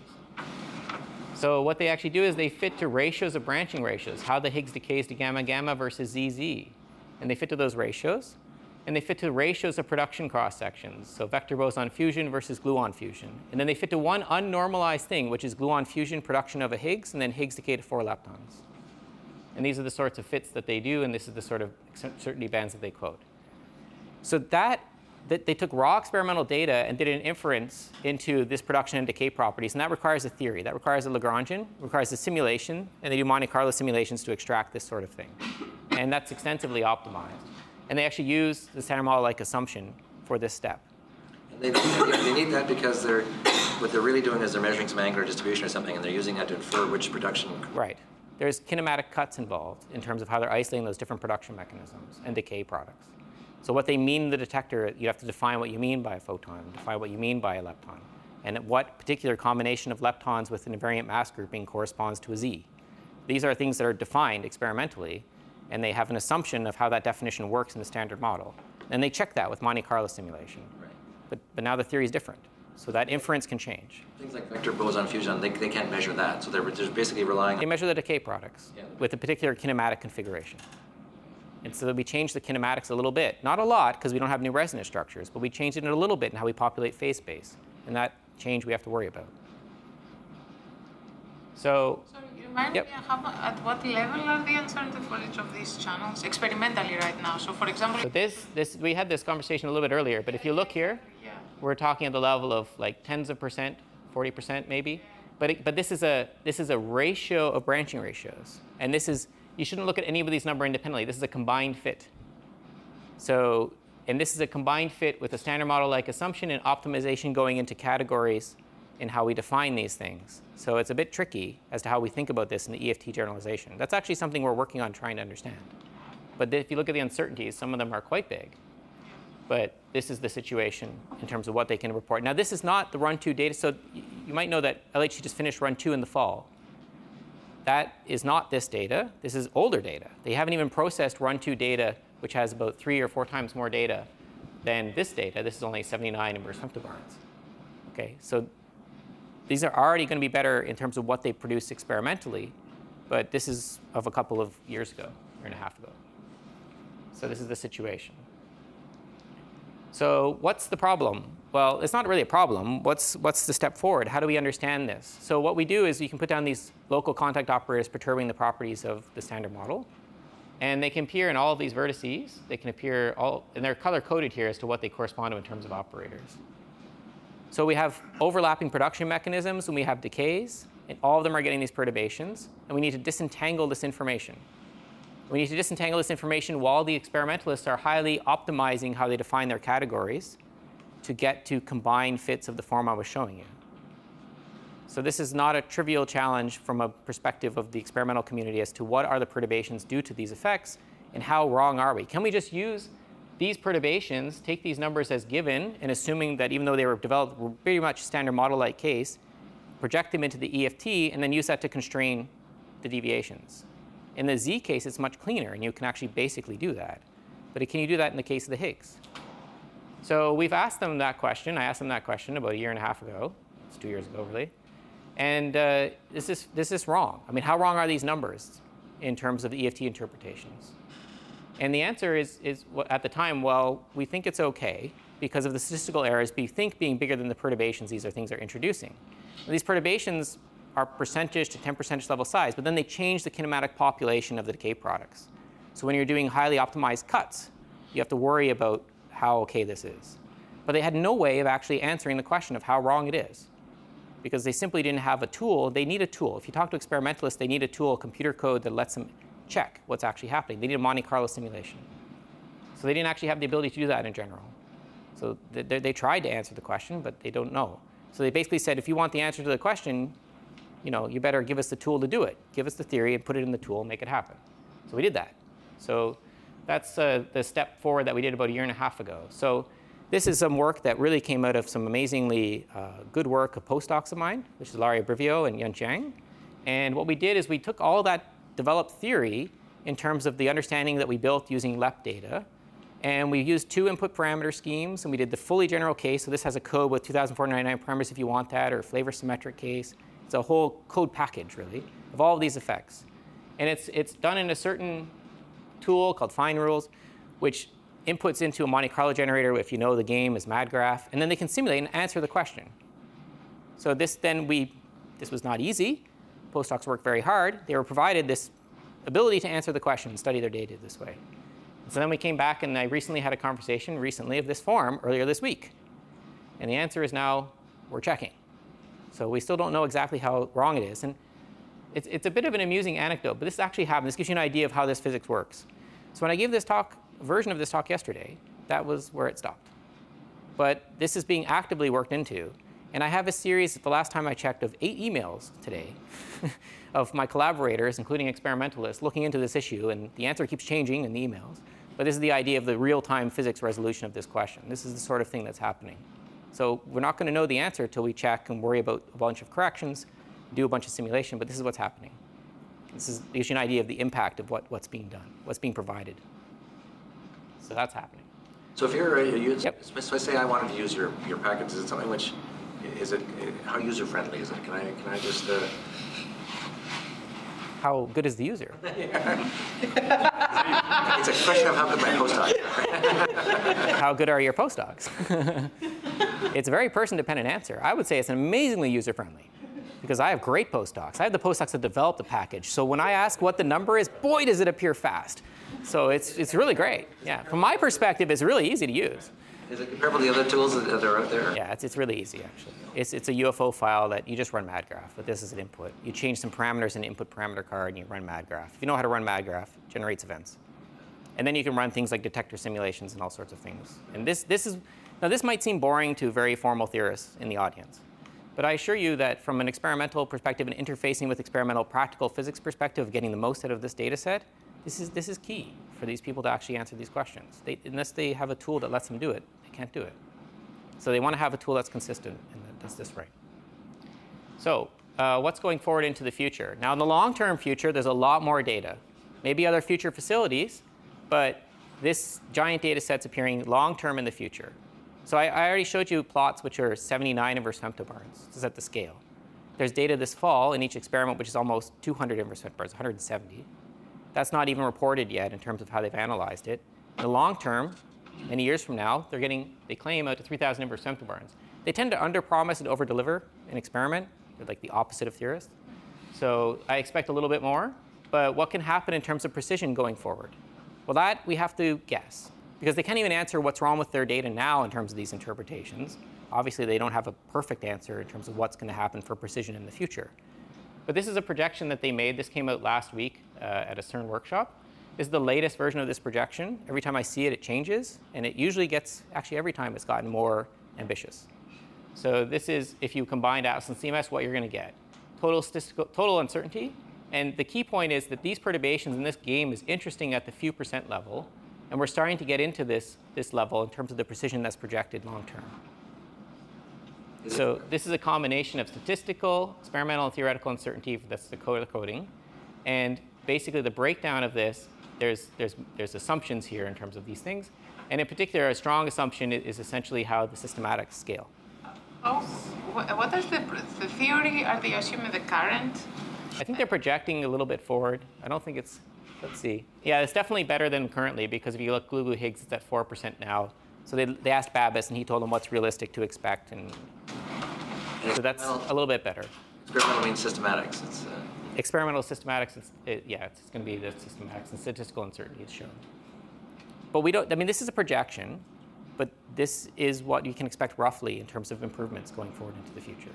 So what they actually do is they fit to ratios of branching ratios, how the Higgs decays to gamma-gamma versus ZZ. And they fit to those ratios. And they fit to ratios of production cross-sections, so vector boson fusion versus gluon fusion. And then they fit to one unnormalized thing, which is gluon fusion production of a Higgs, and then Higgs decay to 4 leptons. And these are the sorts of fits that they do, and this is the sort of certainty bands that they quote. So that they took raw experimental data and did an inference into this production and decay properties, and that requires a theory. That requires a Lagrangian, requires a simulation, and they do Monte Carlo simulations to extract this sort of thing. And that's extensively optimized. And they actually use the standard model-like assumption for this step. And they need that because what they're really doing is they're measuring some angular distribution or something, and they're using that to infer which production. Right. There's kinematic cuts involved in terms of how they're isolating those different production mechanisms and decay products. So what they mean in the detector, you have to define what you mean by a photon, define what you mean by a lepton, and what particular combination of leptons with an invariant mass grouping corresponds to a Z. These are things that are defined experimentally, and they have an assumption of how that definition works in the standard model. And they check that with Monte Carlo simulation. Right. But now the theory is different. So that inference can change. Things like vector boson fusion, they can't measure that. So they're basically relying on... They measure the decay products with a particular kinematic configuration. And so we change the kinematics a little bit. Not a lot, because we don't have new resonance structures, but we change it a little bit in how we populate phase space. And that change we have to worry about. So remind me at what level are the uncertainty for each of these channels experimentally right now? So for example... So we had this conversation a little bit earlier, but if you look here, we're talking at the level of like tens of percent, 40% maybe. But this is a ratio of branching ratios. And this is, you shouldn't look at any of these numbers independently. This is a combined fit. So, and this is a combined fit with a standard model-like assumption and optimization going into categories in how we define these things. So it's a bit tricky as to how we think about this in the EFT generalization. That's actually something we're working on trying to understand. But if you look at the uncertainties, some of them are quite big. But this is the situation in terms of what they can report. Now, this is not the run 2 data. So you might know that LHC just finished run 2 in the fall. That is not this data. This is older data. They haven't even processed run 2 data, which has about 3 or 4 times more data than this data. This is only 79 inverse femtobarns. Okay, so these are already going to be better in terms of what they produce experimentally, but this is of a couple of years ago, year and a half ago. So this is the situation. So what's the problem? Well, it's not really a problem. What's the step forward? How do we understand this? So what we do is you can put down these local contact operators perturbing the properties of the standard model. And they can appear in all of these vertices. They can appear and they're color-coded here as to what they correspond to in terms of operators. So we have overlapping production mechanisms and we have decays. And all of them are getting these perturbations. And we need to disentangle this information. We need to disentangle this information while the experimentalists are highly optimizing how they define their categories to get to combined fits of the form I was showing you. So this is not a trivial challenge from a perspective of the experimental community as to what are the perturbations due to these effects and how wrong are we. Can we just use these perturbations, take these numbers as given, and assuming that even though they were developed were pretty much standard model-like case, project them into the EFT, and then use that to constrain the deviations? In the Z case, it's much cleaner, and you can actually basically do that. But can you do that in the case of the Higgs? So we've asked them that question. I asked them that question about a year and a half ago. It's 2 years ago, really. And this is wrong. I mean, how wrong are these numbers in terms of the EFT interpretations? And the answer is at the time, well, we think it's OK because of the statistical errors we think being bigger than the perturbations these are things are introducing. And these perturbations are percentage to 10% level size, but then they change the kinematic population of the decay products. So when you're doing highly optimized cuts, you have to worry about how OK this is. But they had no way of actually answering the question of how wrong it is, because they simply didn't have a tool. They need a tool. If you talk to experimentalists, they need a tool, a computer code that lets them check what's actually happening. They need a Monte Carlo simulation. So they didn't actually have the ability to do that in general. So they tried to answer the question, but they don't know. So they basically said, if you want the answer to the question, you better give us the tool to do it. Give us the theory and put it in the tool and make it happen. So we did that. So that's the step forward that we did about a year and a half ago. So this is some work that really came out of some amazingly good work of postdocs of mine, which is Ilaria Brivio and Yun Jiang. And what we did is we took all that developed theory in terms of the understanding that we built using LEP data, and we used 2 input parameter schemes, and we did the fully general case. So this has a code with 2,499 parameters if you want that, or a flavor symmetric case. It's a whole code package, really, of all of these effects. And it's done in a certain tool called Fine Rules, which inputs into a Monte Carlo generator, if you know the game, is MadGraph, and then they can simulate and answer the question. So this was not easy. Postdocs worked very hard. They were provided this ability to answer the question and study their data this way. And so then we came back, and I recently had a conversation of this form earlier this week. And the answer is now we're checking. So we still don't know exactly how wrong it is. And it's a bit of an amusing anecdote, but this actually happened. This gives you an idea of how this physics works. So when I gave this version of this talk yesterday, that was where it stopped. But this is being actively worked into. And I have a series, the last time I checked, of 8 emails today of my collaborators, including experimentalists, looking into this issue. And the answer keeps changing in the emails. But this is the idea of the real-time physics resolution of this question. This is the sort of thing that's happening. So we're not going to know the answer until we check and worry about a bunch of corrections, do a bunch of simulation. But this is what's happening. This gives you an idea of the impact of what's being done, what's being provided. So that's happening. So if you're a user, Yep. so say I wanted to use your package, is it something which, how user-friendly is it? Can I just... How good is the user? It's a question of how good my postdocs are. How good are your postdocs? It's a very person-dependent answer. I would say it's amazingly user-friendly, because I have great postdocs. I have the postdocs that develop the package. So when I ask what the number is, boy, does it appear fast. So it's really great. Yeah, from my perspective, it's really easy to use. Is it comparable to the other tools that are out there? Yeah, it's really easy, actually. It's a UFO file that you just run MadGraph, but this is an input. You change some parameters in the input parameter card, and you run MadGraph. If you know how to run MadGraph, it generates events. And then you can run things like detector simulations and all sorts of things. And this might seem boring to very formal theorists in the audience. But I assure you that from an experimental perspective and interfacing with experimental practical physics perspective of getting the most out of this data set, this is key for these people to actually answer these questions. Unless they have a tool that lets them do it, they can't do it. So they want to have a tool that's consistent and that does this right. So what's going forward into the future? Now, in the long-term future, there's a lot more data. Maybe other future facilities, but this giant data set's appearing long-term in the future. So I already showed you plots which are 79 inverse femtobarns. This is at the scale. There's data this fall in each experiment which is almost 200 inverse femtobarns, 170. That's not even reported yet in terms of how they've analyzed it. In the long term, many years from now, they claim out to 3,000 inverse femtobarns. They tend to underpromise and overdeliver an experiment. They're like the opposite of theorists. So I expect a little bit more. But what can happen in terms of precision going forward? Well, that we have to guess, because they can't even answer what's wrong with their data now in terms of these interpretations. Obviously, they don't have a perfect answer in terms of what's going to happen for precision in the future. But this is a projection that they made. This came out last week at a CERN workshop. This is the latest version of this projection. Every time I see it, it changes. And it usually gets, actually every time it's gotten more ambitious. So this is, if you combine Atlas and CMS, what you're going to get. Total uncertainty. And the key point is that these perturbations in this game is interesting at the few percent level. And we're starting to get into this level in terms of the precision that's projected long term. So this is a combination of statistical, experimental, and theoretical uncertainty. That's the coding. And basically the breakdown of this, there's assumptions here in terms of these things. And in particular, a strong assumption is essentially how the systematics scale. Oh, what is the theory? Are they assuming the current? I think they're projecting a little bit forward. I don't think it's, let's see. Yeah, it's definitely better than currently, because if you look Gluglu-Higgs, it's at 4% now. So they asked Babis, and he told them what's realistic to expect. And so that's a little bit better. Experimental means systematics. Experimental systematics, it's going to be the systematics, and statistical uncertainty is shown. But we don't, I mean, this is a projection, but this is what you can expect roughly in terms of improvements going forward into the future.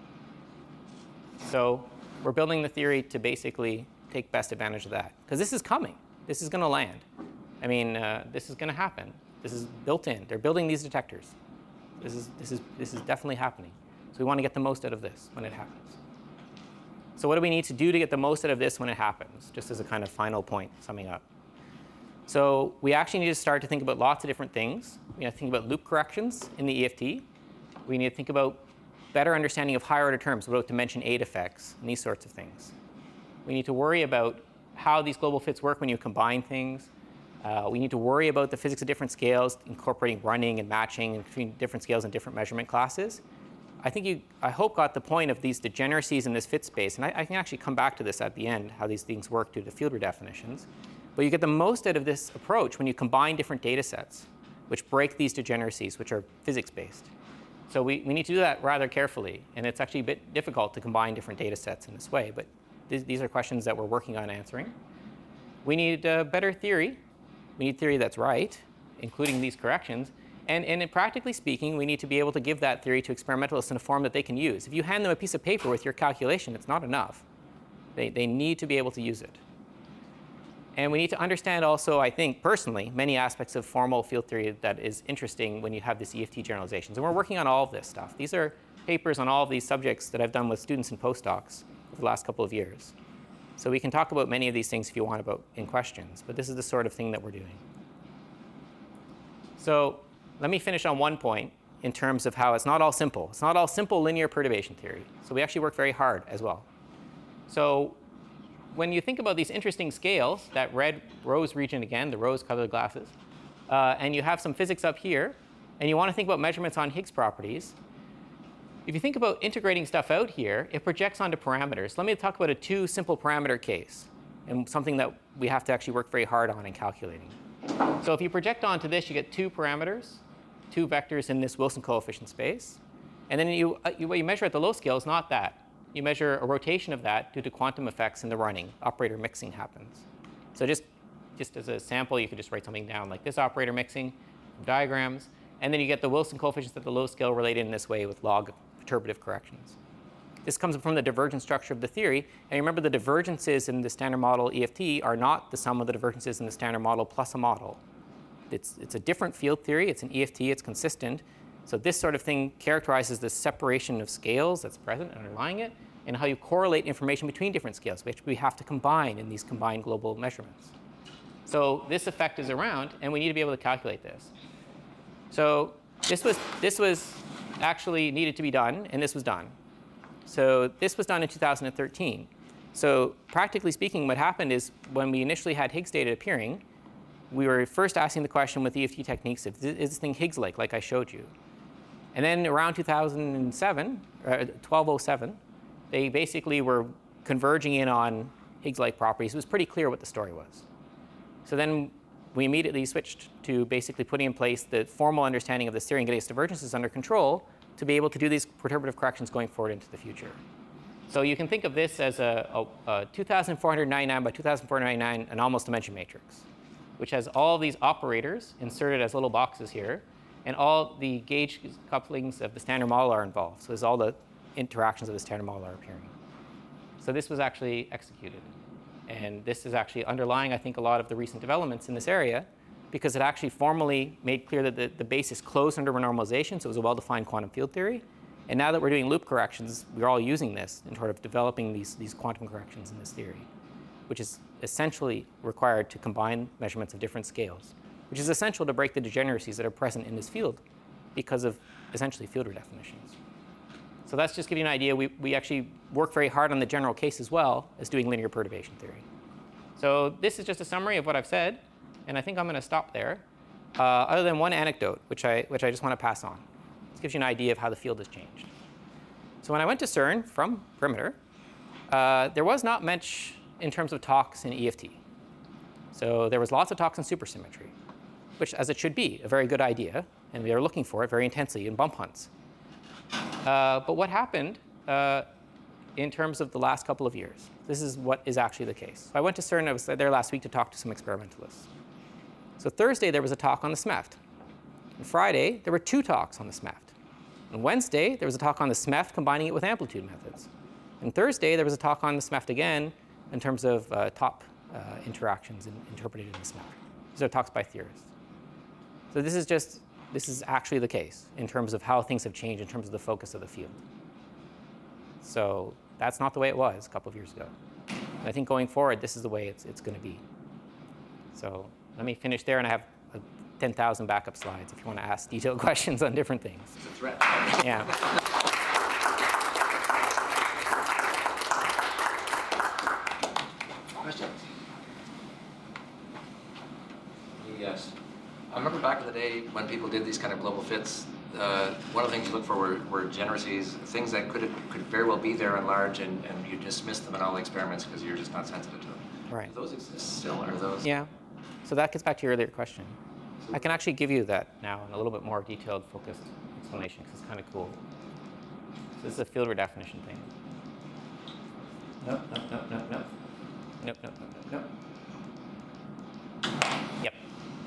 So we're building the theory to basically take best advantage of that, because this is coming. This is going to land. I mean, this is going to happen. This is built in. They're building these detectors. This is definitely happening. So we want to get the most out of this when it happens. So what do we need to do to get the most out of this when it happens? Just as a kind of final point, summing up. So we actually need to start to think about lots of different things. We need to think about loop corrections in the EFT. We need to think about better understanding of higher order terms, about dimension 8 effects, and these sorts of things. We need to worry about how these global fits work when you combine things. We need to worry about the physics of different scales, incorporating running and matching between different scales and different measurement classes. I think you, I hope, got the point of these degeneracies in this fit space. And I can actually come back to this at the end, how these things work due to field redefinitions. But you get the most out of this approach when you combine different data sets, which break these degeneracies, which are physics-based. So we need to do that rather carefully. And it's actually a bit difficult to combine different data sets in this way. But these are questions that we're working on answering. We need better theory. We need theory that's right, including these corrections. And practically speaking, we need to be able to give that theory to experimentalists in a form that they can use. If you hand them a piece of paper with your calculation, it's not enough. They need to be able to use it. And we need to understand also, I think, personally, many aspects of formal field theory that is interesting when you have this EFT generalizations. And we're working on all of this stuff. These are papers on all of these subjects that I've done with students and postdocs over the last couple of years. So we can talk about many of these things if you want about in questions. But this is the sort of thing that we're doing. So let me finish on one point in terms of how it's not all simple. It's not all simple linear perturbation theory. So we actually work very hard as well. So when you think about these interesting scales, that red rose region again, the rose-colored glasses, and you have some physics up here, and you want to think about measurements on Higgs properties, if you think about integrating stuff out here, it projects onto parameters. Let me talk about a 2 simple parameter case, and something that we have to actually work very hard on in calculating. So if you project onto this, you get 2 parameters, 2 vectors in this Wilson coefficient space. And then what you measure at the low scale is not that. You measure a rotation of that due to quantum effects in the running. Operator mixing happens. So just as a sample, you could just write something down like this operator mixing from diagrams. And then you get the Wilson coefficients at the low scale related in this way with log perturbative corrections. This comes from the divergence structure of the theory. And remember, the divergences in the standard model EFT are not the sum of the divergences in the standard model plus a model. It's a different field theory. It's an EFT. It's consistent. So this sort of thing characterizes the separation of scales that's present underlying it, and how you correlate information between different scales, which we have to combine in these combined global measurements. So this effect is around, and we need to be able to calculate this. So this was actually needed to be done, and this was done. So this was done in 2013. So practically speaking, what happened is when we initially had Higgs data appearing, we were first asking the question with EFT techniques, is this thing Higgs-like, like I showed you? And then around 2007, 1207, they basically were converging in on Higgs-like properties. It was pretty clear what the story was. So then we immediately switched to basically putting in place the formal understanding of this theory and getting its divergences under control to be able to do these perturbative corrections going forward into the future. So you can think of this as a 2499 by 2499 anomalous dimension matrix, which has all these operators inserted as little boxes here, and all the gauge couplings of the standard model are involved. So there's all the interactions of the standard model are appearing. So this was actually executed. And this is actually underlying, I think, a lot of the recent developments in this area, because it actually formally made clear that the base is closed under renormalization, so it was a well-defined quantum field theory. And now that we're doing loop corrections, we're all using this in sort of developing these quantum corrections in this theory, which is essentially required to combine measurements of different scales, which is essential to break the degeneracies that are present in this field because of essentially field redefinitions. So that's just giving you an idea. We actually work very hard on the general case as well as doing linear perturbation theory. So this is just a summary of what I've said, and I think I'm going to stop there, other than one anecdote, which I just want to pass on. This gives you an idea of how the field has changed. So when I went to CERN from Perimeter, there was not much in terms of talks in EFT. So there was lots of talks in supersymmetry, which, as it should be, a very good idea, and we are looking for it very intensely in bump hunts. But what happened in terms of the last couple of years? This is what is actually the case. So I went to CERN. I was there last week to talk to some experimentalists. So Thursday, there was a talk on the SMEFT. And Friday, there were 2 talks on the SMEFT. And Wednesday, there was a talk on the SMEFT combining it with amplitude methods. And Thursday, there was a talk on the SMEFT again in terms of top interactions interpreted in the SMEFT. These are talks by theorists. So this is actually the case in terms of how things have changed in terms of the focus of the field. So that's not the way it was a couple of years ago. And I think going forward, this is the way it's going to be. So let me finish there, and I have 10,000 backup slides if you want to ask detailed questions on different things. It's a threat. Yeah. Questions? Yes. I remember back in the day when people did these kind of global fits, one of the things you look for were degeneracies, things that could very well be there and large, and you dismiss them in all the experiments because you're just not sensitive to them. Right. Do those exist still, or are those? Yeah. So that gets back to your earlier question. I can actually give you that now in a little bit more detailed, focused explanation, because it's kind of cool. So this is a field redefinition thing. Nope, nope, nope, nope, nope. Nope, nope, nope, nope, nope. Yep.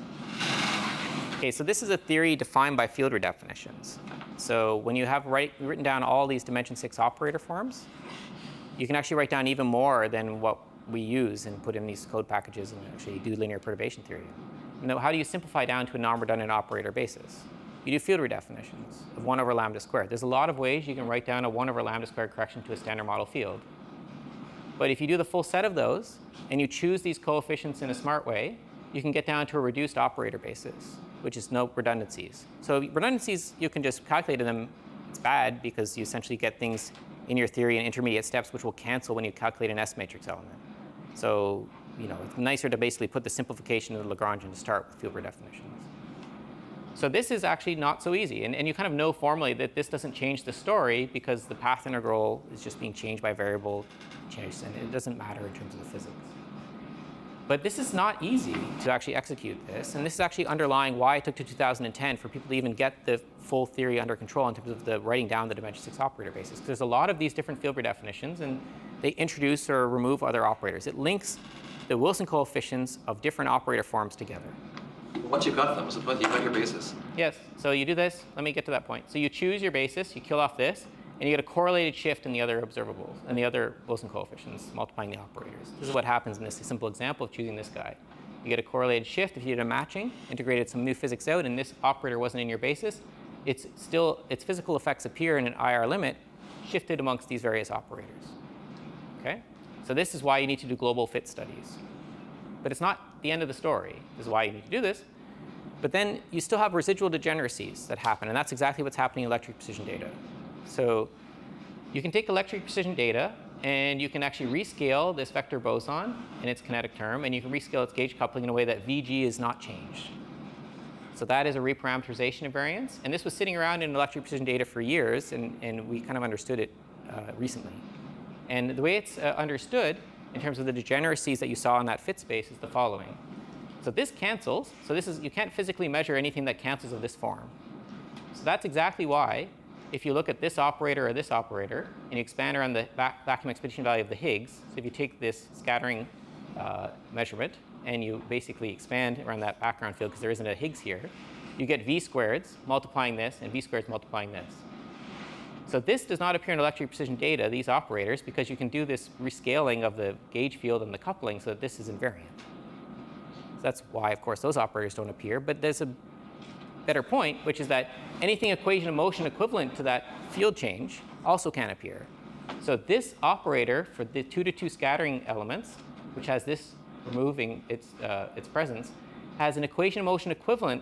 Okay, so this is a theory defined by field redefinitions. So when you have written down all these dimension 6 operator forms, you can actually write down even more than what we use and put in these code packages and actually do linear perturbation theory. Now, how do you simplify down to a non-redundant operator basis? You do field redefinitions of 1 over lambda squared. There's a lot of ways you can write down a 1 over lambda squared correction to a standard model field. But if you do the full set of those, and you choose these coefficients in a smart way, you can get down to a reduced operator basis, which is no redundancies. So redundancies, you can just calculate them. It's bad because you essentially get things in your theory in intermediate steps which will cancel when you calculate an S matrix element. So it's nicer to basically put the simplification of the Lagrangian to start with field redefinitions. So this is actually not so easy. And you kind of know formally that this doesn't change the story because the path integral is just being changed by variable change, and it doesn't matter in terms of the physics. But this is not easy to actually execute this, and this is actually underlying why it took to 2010 for people to even get the full theory under control in terms of the writing down the dimension 6 operator basis. There's a lot of these different field redefinitions, and they introduce or remove other operators. It links the Wilson coefficients of different operator forms together. Once you've got them, so you've got your basis. Yes, so you do this. Let me get to that point. So you choose your basis, you kill off this, and you get a correlated shift in the other observables and the other Wilson coefficients, multiplying the operators. This is what happens in this simple example of choosing this guy. You get a correlated shift if you did a matching, integrated some new physics out, and this operator wasn't in your basis. Its physical effects appear in an IR limit shifted amongst these various operators. Okay? So this is why you need to do global fit studies. But it's not the end of the story. This is why you need to do this. But then you still have residual degeneracies that happen, and that's exactly what's happening in electric precision data. So you can take electric precision data, and you can actually rescale this vector boson in its kinetic term, and you can rescale its gauge coupling in a way that VG is not changed. So that is a reparameterization of variance. And this was sitting around in electric precision data for years, and we kind of understood it recently. And the way it's understood in terms of the degeneracies that you saw in that fit space is the following. So this cancels. So this is, you can't physically measure anything that cancels of this form. So that's exactly why, if you look at this operator or this operator, and you expand around the vacuum expedition value of the Higgs, so if you take this scattering measurement and you basically expand around that background field because there isn't a Higgs here, you get V squareds multiplying this and V squareds multiplying this. So this does not appear in electric precision data, these operators, because you can do this rescaling of the gauge field and the coupling so that this is invariant. So that's why, of course, those operators don't appear. But there's a better point, which is that anything equation of motion equivalent to that field change also can appear. So this operator for the 2-to-2 scattering elements, which has this removing its presence, has an equation of motion equivalent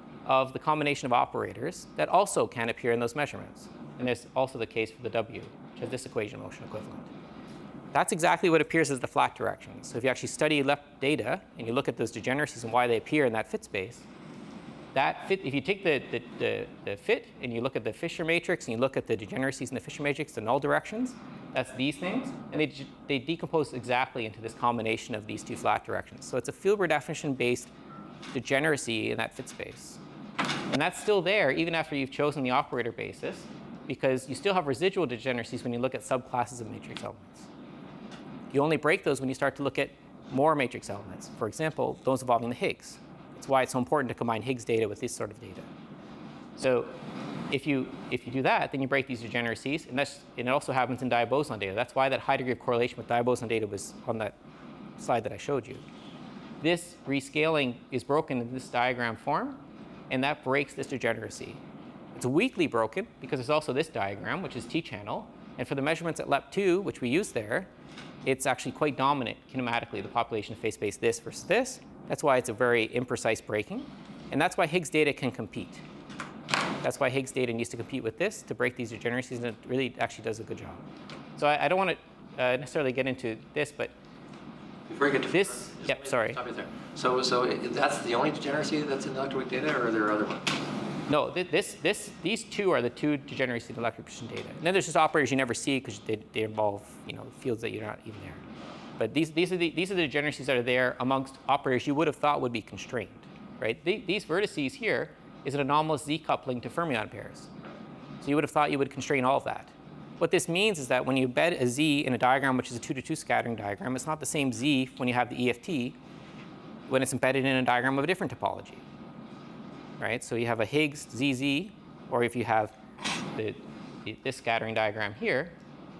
of the combination of operators that also can appear in those measurements. And that's also the case for the W, which has this equation of motion equivalent. That's exactly what appears as the flat directions. So if you actually study LEP data and you look at those degeneracies and why they appear in that fit space, that fit, if you take the fit and you look at the Fisher matrix and you look at the degeneracies in the Fisher matrix, the null directions, that's these things, and they decompose exactly into this combination of these two flat directions. So it's a Filbert definition-based degeneracy in that fit space. And that's still there even after you've chosen the operator basis, because you still have residual degeneracies when you look at subclasses of matrix elements. You only break those when you start to look at more matrix elements. For example, those involving the Higgs. That's why it's so important to combine Higgs data with this sort of data. So if you do that, then you break these degeneracies, and it also happens in diboson data. That's why that high degree of correlation with diboson data was on that slide that I showed you. This rescaling is broken in this diagram form, and that breaks this degeneracy. It's weakly broken because there's also this diagram, which is T-channel. And for the measurements at LEP2, which we use there, it's actually quite dominant kinematically, the population of phase space this versus this. That's why it's a very imprecise breaking. And that's why Higgs data can compete. That's why Higgs data needs to compete with this to break these degeneracies, and it really actually does a good job. So I don't want to necessarily get into this, but before you get to this, yep, sorry. Stop you there. So that's the only degeneracy that's in electroweak data, or are there other ones? No, these two are the two degeneracies in electric precision data. And then there's just operators you never see because they involve fields that you're not even there. But these are the degeneracies that are there amongst operators you would have thought would be constrained, right? These vertices here is an anomalous Z coupling to fermion pairs. So you would have thought you would constrain all of that. What this means is that when you embed a Z in a diagram which is a 2-to-2 scattering diagram, it's not the same Z when you have the EFT when it's embedded in a diagram of a different topology. Right? So you have a Higgs ZZ, or if you have this scattering diagram here,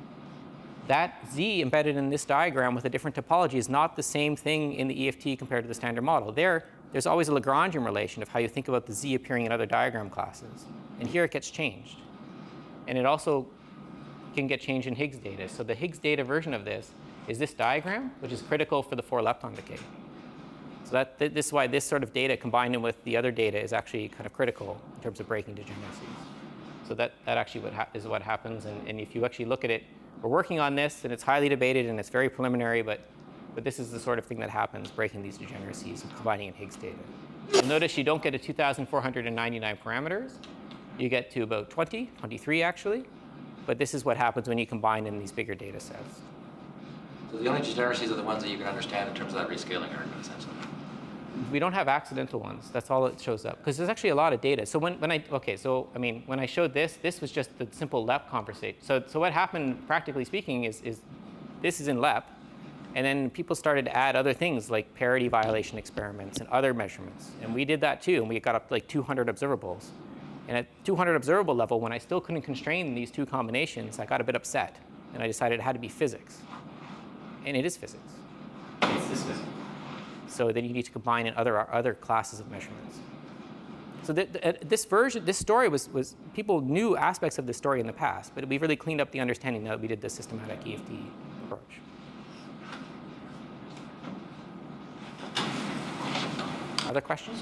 that Z embedded in this diagram with a different topology is not the same thing in the EFT compared to the standard model. There's always a Lagrangian relation of how you think about the Z appearing in other diagram classes. And here it gets changed. And it also can get changed in Higgs data. So the Higgs data version of this is this diagram, which is critical for the 4-lepton decay. So this is why this sort of data combined in with the other data is actually kind of critical in terms of breaking degeneracies. So that actually is what happens. And if you actually look at it, we're working on this, and it's highly debated, and it's very preliminary, but this is the sort of thing that happens, breaking these degeneracies and combining in Higgs data. You'll notice you don't get to 2,499 parameters. You get to about 23 actually. But this is what happens when you combine in these bigger data sets. So the only degeneracies are the ones that you can understand in terms of that rescaling argument, essentially. We don't have accidental ones. That's all that shows up. Because there's actually a lot of data. So when I showed this was just the simple LEP conversation. So what happened, practically speaking, is this is in LEP. And then people started to add other things like parity violation experiments and other measurements. And we did that too. And we got up to like 200 observables. And at 200 observable level, when I still couldn't constrain these two combinations, I got a bit upset. And I decided it had to be physics. And it is physics. It's this physics. So then you need to combine in other classes of measurements. So this story was people knew aspects of this story in the past, but we've really cleaned up the understanding now that we did the systematic EFT approach. Other questions?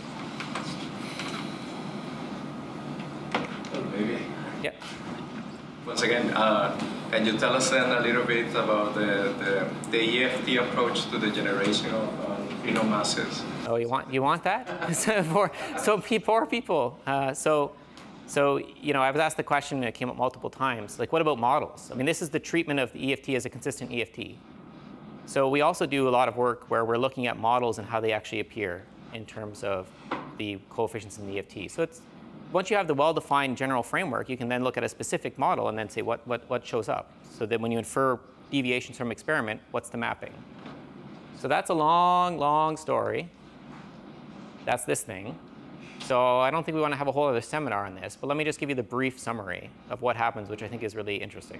Maybe. Yeah. Once again, can you tell us then a little bit about the EFT approach to the generation of neutrino masses? Oh, you want that? so poor people. So I was asked the question, and it came up multiple times. Like, what about models? I mean, this is the treatment of the EFT as a consistent EFT. So we also do a lot of work where we're looking at models and how they actually appear in terms of the coefficients in the EFT. So once you have the well-defined general framework, you can then look at a specific model and then say what shows up. So that when you infer deviations from experiment, what's the mapping? So that's a long, long story. That's this thing. So I don't think we want to have a whole other seminar on this, but let me just give you the brief summary of what happens, which I think is really interesting.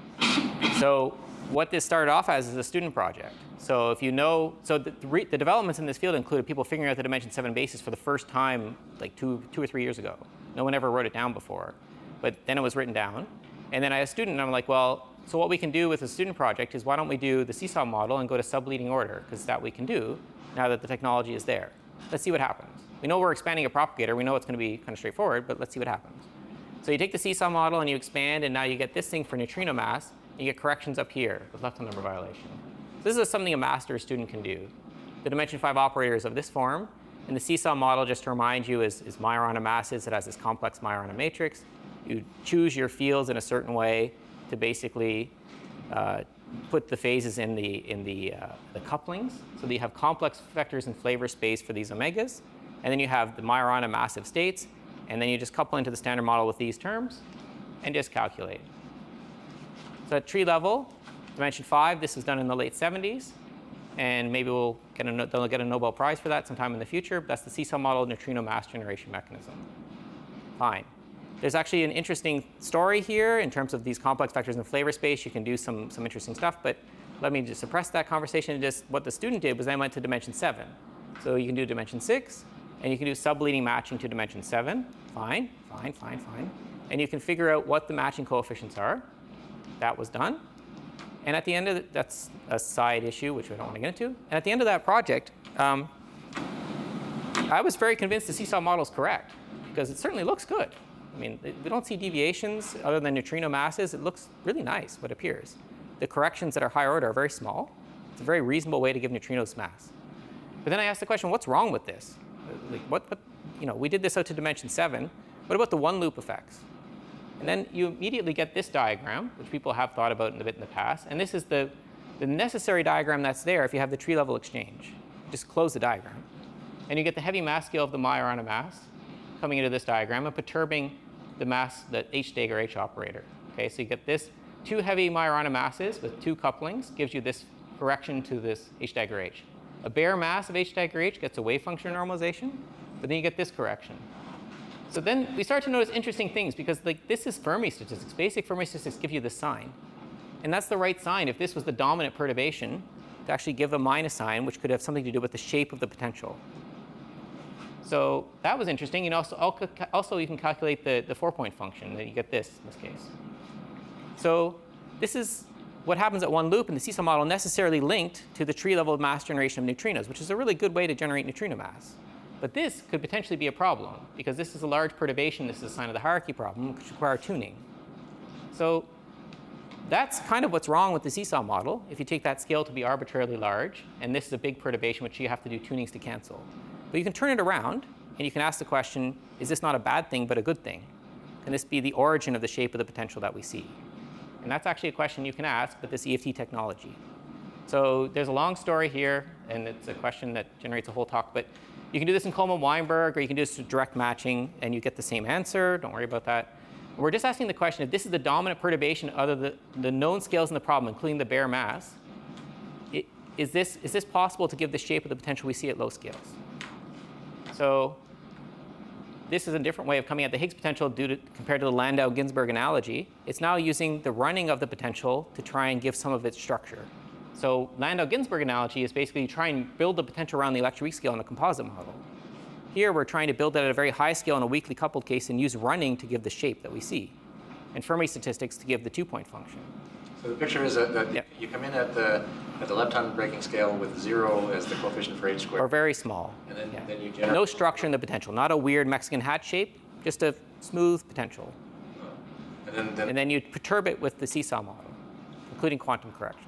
So what this started off as is a student project. So if you know, so the developments in this field included people figuring out the dimension 7 basis for the first time like two or 3 years ago. No one ever wrote it down before, but then it was written down. And then I had a student, and I'm like, well, so what we can do with a student project is why don't we do the seesaw model and go to subleading order, because that we can do now that the technology is there. Let's see what happens. We know we're expanding a propagator. We know it's going to be kind of straightforward, but let's see what happens. So you take the seesaw model and you expand, and now you get this thing for neutrino mass, and you get corrections up here with lepton number violation. So this is something a master's student can do. The dimension 5 operator is of this form, and the seesaw model, just to remind you, is Majorana masses. It has this complex Majorana matrix. You choose your fields in a certain way to basically put the phases in the couplings. So that you have complex vectors in flavor space for these omegas. And then you have the Majorana massive states. And then you just couple into the standard model with these terms and just calculate. So at tree level, dimension 5, this was done in the late 70s. And maybe they'll get a Nobel Prize for that sometime in the future. But that's the seesaw model neutrino mass generation mechanism. Fine. There's actually an interesting story here in terms of these complex vectors in flavor space. You can do some interesting stuff, but let me just suppress that conversation. And just what the student did was they went to dimension 7. So you can do dimension 6, and you can do subleading matching to dimension 7. Fine, fine, fine, fine. And you can figure out what the matching coefficients are. That was done. And at the end of it, that's a side issue, which we don't want to get into. And at the end of that project, I was very convinced the seesaw model is correct, because it certainly looks good. I mean, we don't see deviations other than neutrino masses. It looks really nice, what appears. The corrections that are higher order are very small. It's a very reasonable way to give neutrinos mass. But then I asked the question, what's wrong with this? Like, we did this out to dimension 7. What about the one-loop effects? And then you immediately get this diagram, which people have thought about a bit in the past. And this is the necessary diagram that's there if you have the tree-level exchange. Just close the diagram. And you get the heavy mass scale of the Majorana mass coming into this diagram and perturbing the mass, the H-dagger H operator. Okay, so you get this 2 heavy Majorana masses with 2 couplings gives you this correction to this H-dagger H. A bare mass of H-dagger H gets a wave function normalization, but then you get this correction. So then we start to notice interesting things, because this is Fermi statistics. Basic Fermi statistics give you this sign. And that's the right sign if this was the dominant perturbation, to actually give a minus sign, which could have something to do with the shape of the potential. So that was interesting. You know, also you can calculate the 4-point function, that you get this in this case. So this is what happens at one loop, and the seesaw model necessarily linked to the tree level of mass generation of neutrinos, which is a really good way to generate neutrino mass. But this could potentially be a problem, because this is a large perturbation. This is a sign of the hierarchy problem, which requires tuning. So that's kind of what's wrong with the seesaw model. If you take that scale to be arbitrarily large, and this is a big perturbation, which you have to do tunings to cancel. But you can turn it around, and you can ask the question, is this not a bad thing, but a good thing? Can this be the origin of the shape of the potential that we see? And that's actually a question you can ask with this EFT technology. So there's a long story here, and it's a question that generates a whole talk. But you can do this in Coleman-Weinberg, or you can do this with direct matching, and you get the same answer. Don't worry about that. We're just asking the question, if this is the dominant perturbation of the known scales in the problem, including the bare mass, is this possible to give the shape of the potential we see at low scales? So this is a different way of coming at the Higgs potential compared to the Landau-Ginzburg analogy. It's now using the running of the potential to try and give some of its structure. So Landau-Ginzburg analogy is basically you try and build the potential around the electric weak scale in a composite model. Here we're trying to build it at a very high scale in a weakly coupled case and use running to give the shape that we see, and Fermi statistics to give the 2-point function. So the picture is that Yep. you come in at the lepton breaking scale with 0 as the coefficient for H squared. Or very small. And then, Yeah. then you generate. No structure in the potential, not a weird Mexican hat shape, just a smooth potential. And then you perturb it with the seesaw model, including quantum corrections.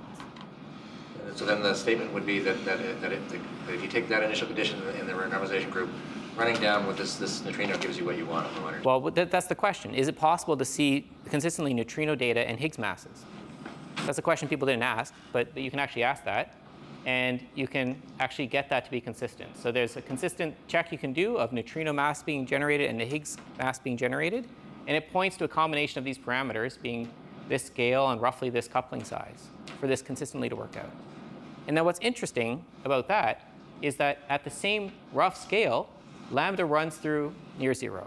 So then the statement would be that if you take that initial condition in the renormalization group, running down with this neutrino gives you what you want. Well, that's the question. Is it possible to see consistently neutrino data and Higgs masses? That's a question people didn't ask, but you can actually ask that. And you can actually get that to be consistent. So there's a consistent check you can do of neutrino mass being generated and the Higgs mass being generated. And it points to a combination of these parameters being this scale and roughly this coupling size for this consistently to work out. And then what's interesting about that is that at the same rough scale, lambda runs through near 0.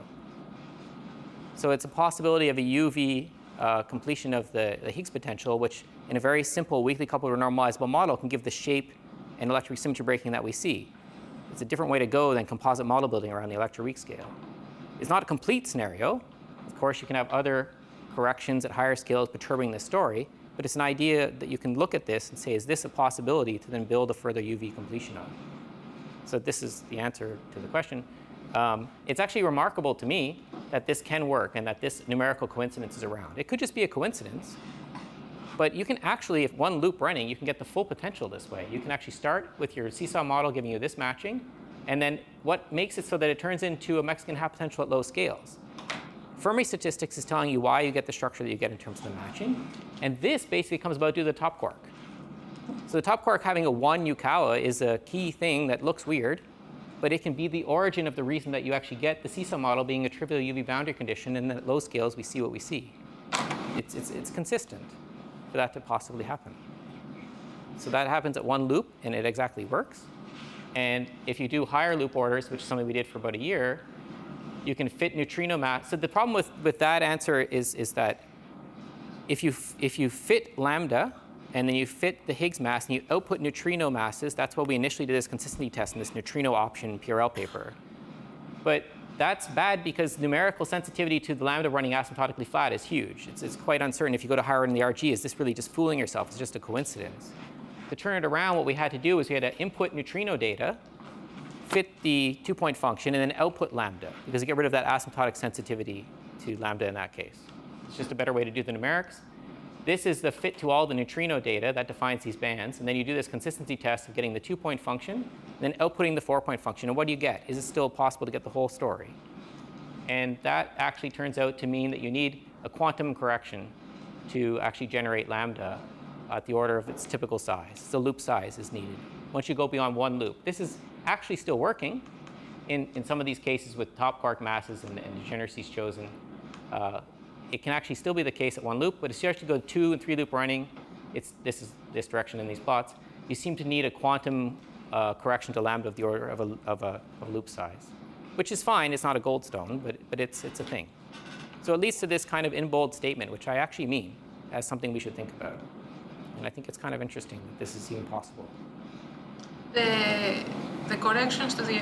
So it's a possibility of a UV completion of the Higgs potential, which in a very simple weakly coupled or normalizable model can give the shape and electroweak symmetry breaking that we see. It's a different way to go than composite model building around the electroweak scale. It's not a complete scenario. Of course, you can have other corrections at higher scales perturbing this story, but it's an idea that you can look at this and say, is this a possibility to then build a further UV completion on? So this is the answer to the question. It's actually remarkable to me that this can work and that this numerical coincidence is around. It could just be a coincidence, but you can actually, if one loop running, you can get the full potential this way. You can actually start with your seesaw model giving you this matching, and then what makes it so that it turns into a Mexican half potential at low scales? Fermi statistics is telling you why you get the structure that you get in terms of the matching, and this basically comes about due to the top quark. So the top quark having a 1 Yukawa is a key thing that looks weird, but it can be the origin of the reason that you actually get the seesaw model being a trivial UV boundary condition, and then at low scales we see what we see. It's consistent for that to possibly happen. So that happens at one loop, and it exactly works. And if you do higher loop orders, which is something we did for about a year, you can fit neutrino mass. So the problem with that answer is that if you fit lambda, and then you fit the Higgs mass, and you output neutrino masses, that's why we initially did this consistency test in this neutrino option PRL paper. But that's bad because numerical sensitivity to the lambda running asymptotically flat is huge. It's quite uncertain if you go to higher in the RG, is this really just fooling yourself? It's just a coincidence. To turn it around, what we had to do is we had to input neutrino data, fit the 2-point function, and then output lambda, because you get rid of that asymptotic sensitivity to lambda in that case. It's just a better way to do the numerics. This is the fit to all the neutrino data that defines these bands, and then you do this consistency test of getting the 2-point function, then outputting the 4-point function, and what do you get? Is it still possible to get the whole story? And that actually turns out to mean that you need a quantum correction to actually generate lambda at the order of its typical size. The loop size is needed once you go beyond one loop. This is actually still working in some of these cases with top quark masses and degeneracies chosen. It can actually still be the case at one loop, but if you actually go 2 and 3 loop running, this is this direction in these plots, you seem to need a quantum correction to lambda of the order of a loop size, which is fine. It's not a gold stone, but it's a thing. So it leads to this kind of in bold statement, which I actually mean as something we should think about. And I think it's kind of interesting that this is even possible. The corrections to the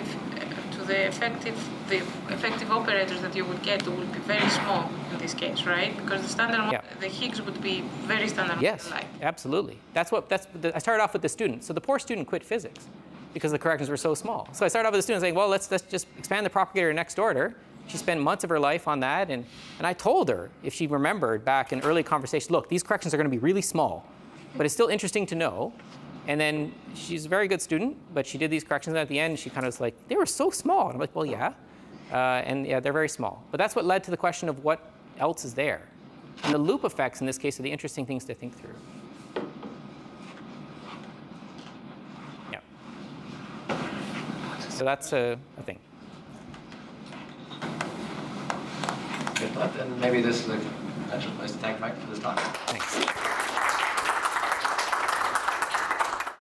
effective operators that you would get would be very small in this case, right? Because the standard the Higgs would be very standard. Yes, absolutely. I started off with the student. So the poor student quit physics because the corrections were so small. So I started off with the student saying, well, let's just expand the propagator next order. She spent months of her life on that, and I told her, if she remembered back in early conversations, look, these corrections are going to be really small, but it's still interesting to know. And then she's a very good student, but she did these corrections, and at the end, she kind of was like, they were so small. And I'm like, well, yeah. And yeah, they're very small. But that's what led to the question of what else is there. And the loop effects, in this case, are the interesting things to think through. Yeah. So that's a thing. Good thought. And maybe this is a potential place to thank Mike for this talk. Thanks.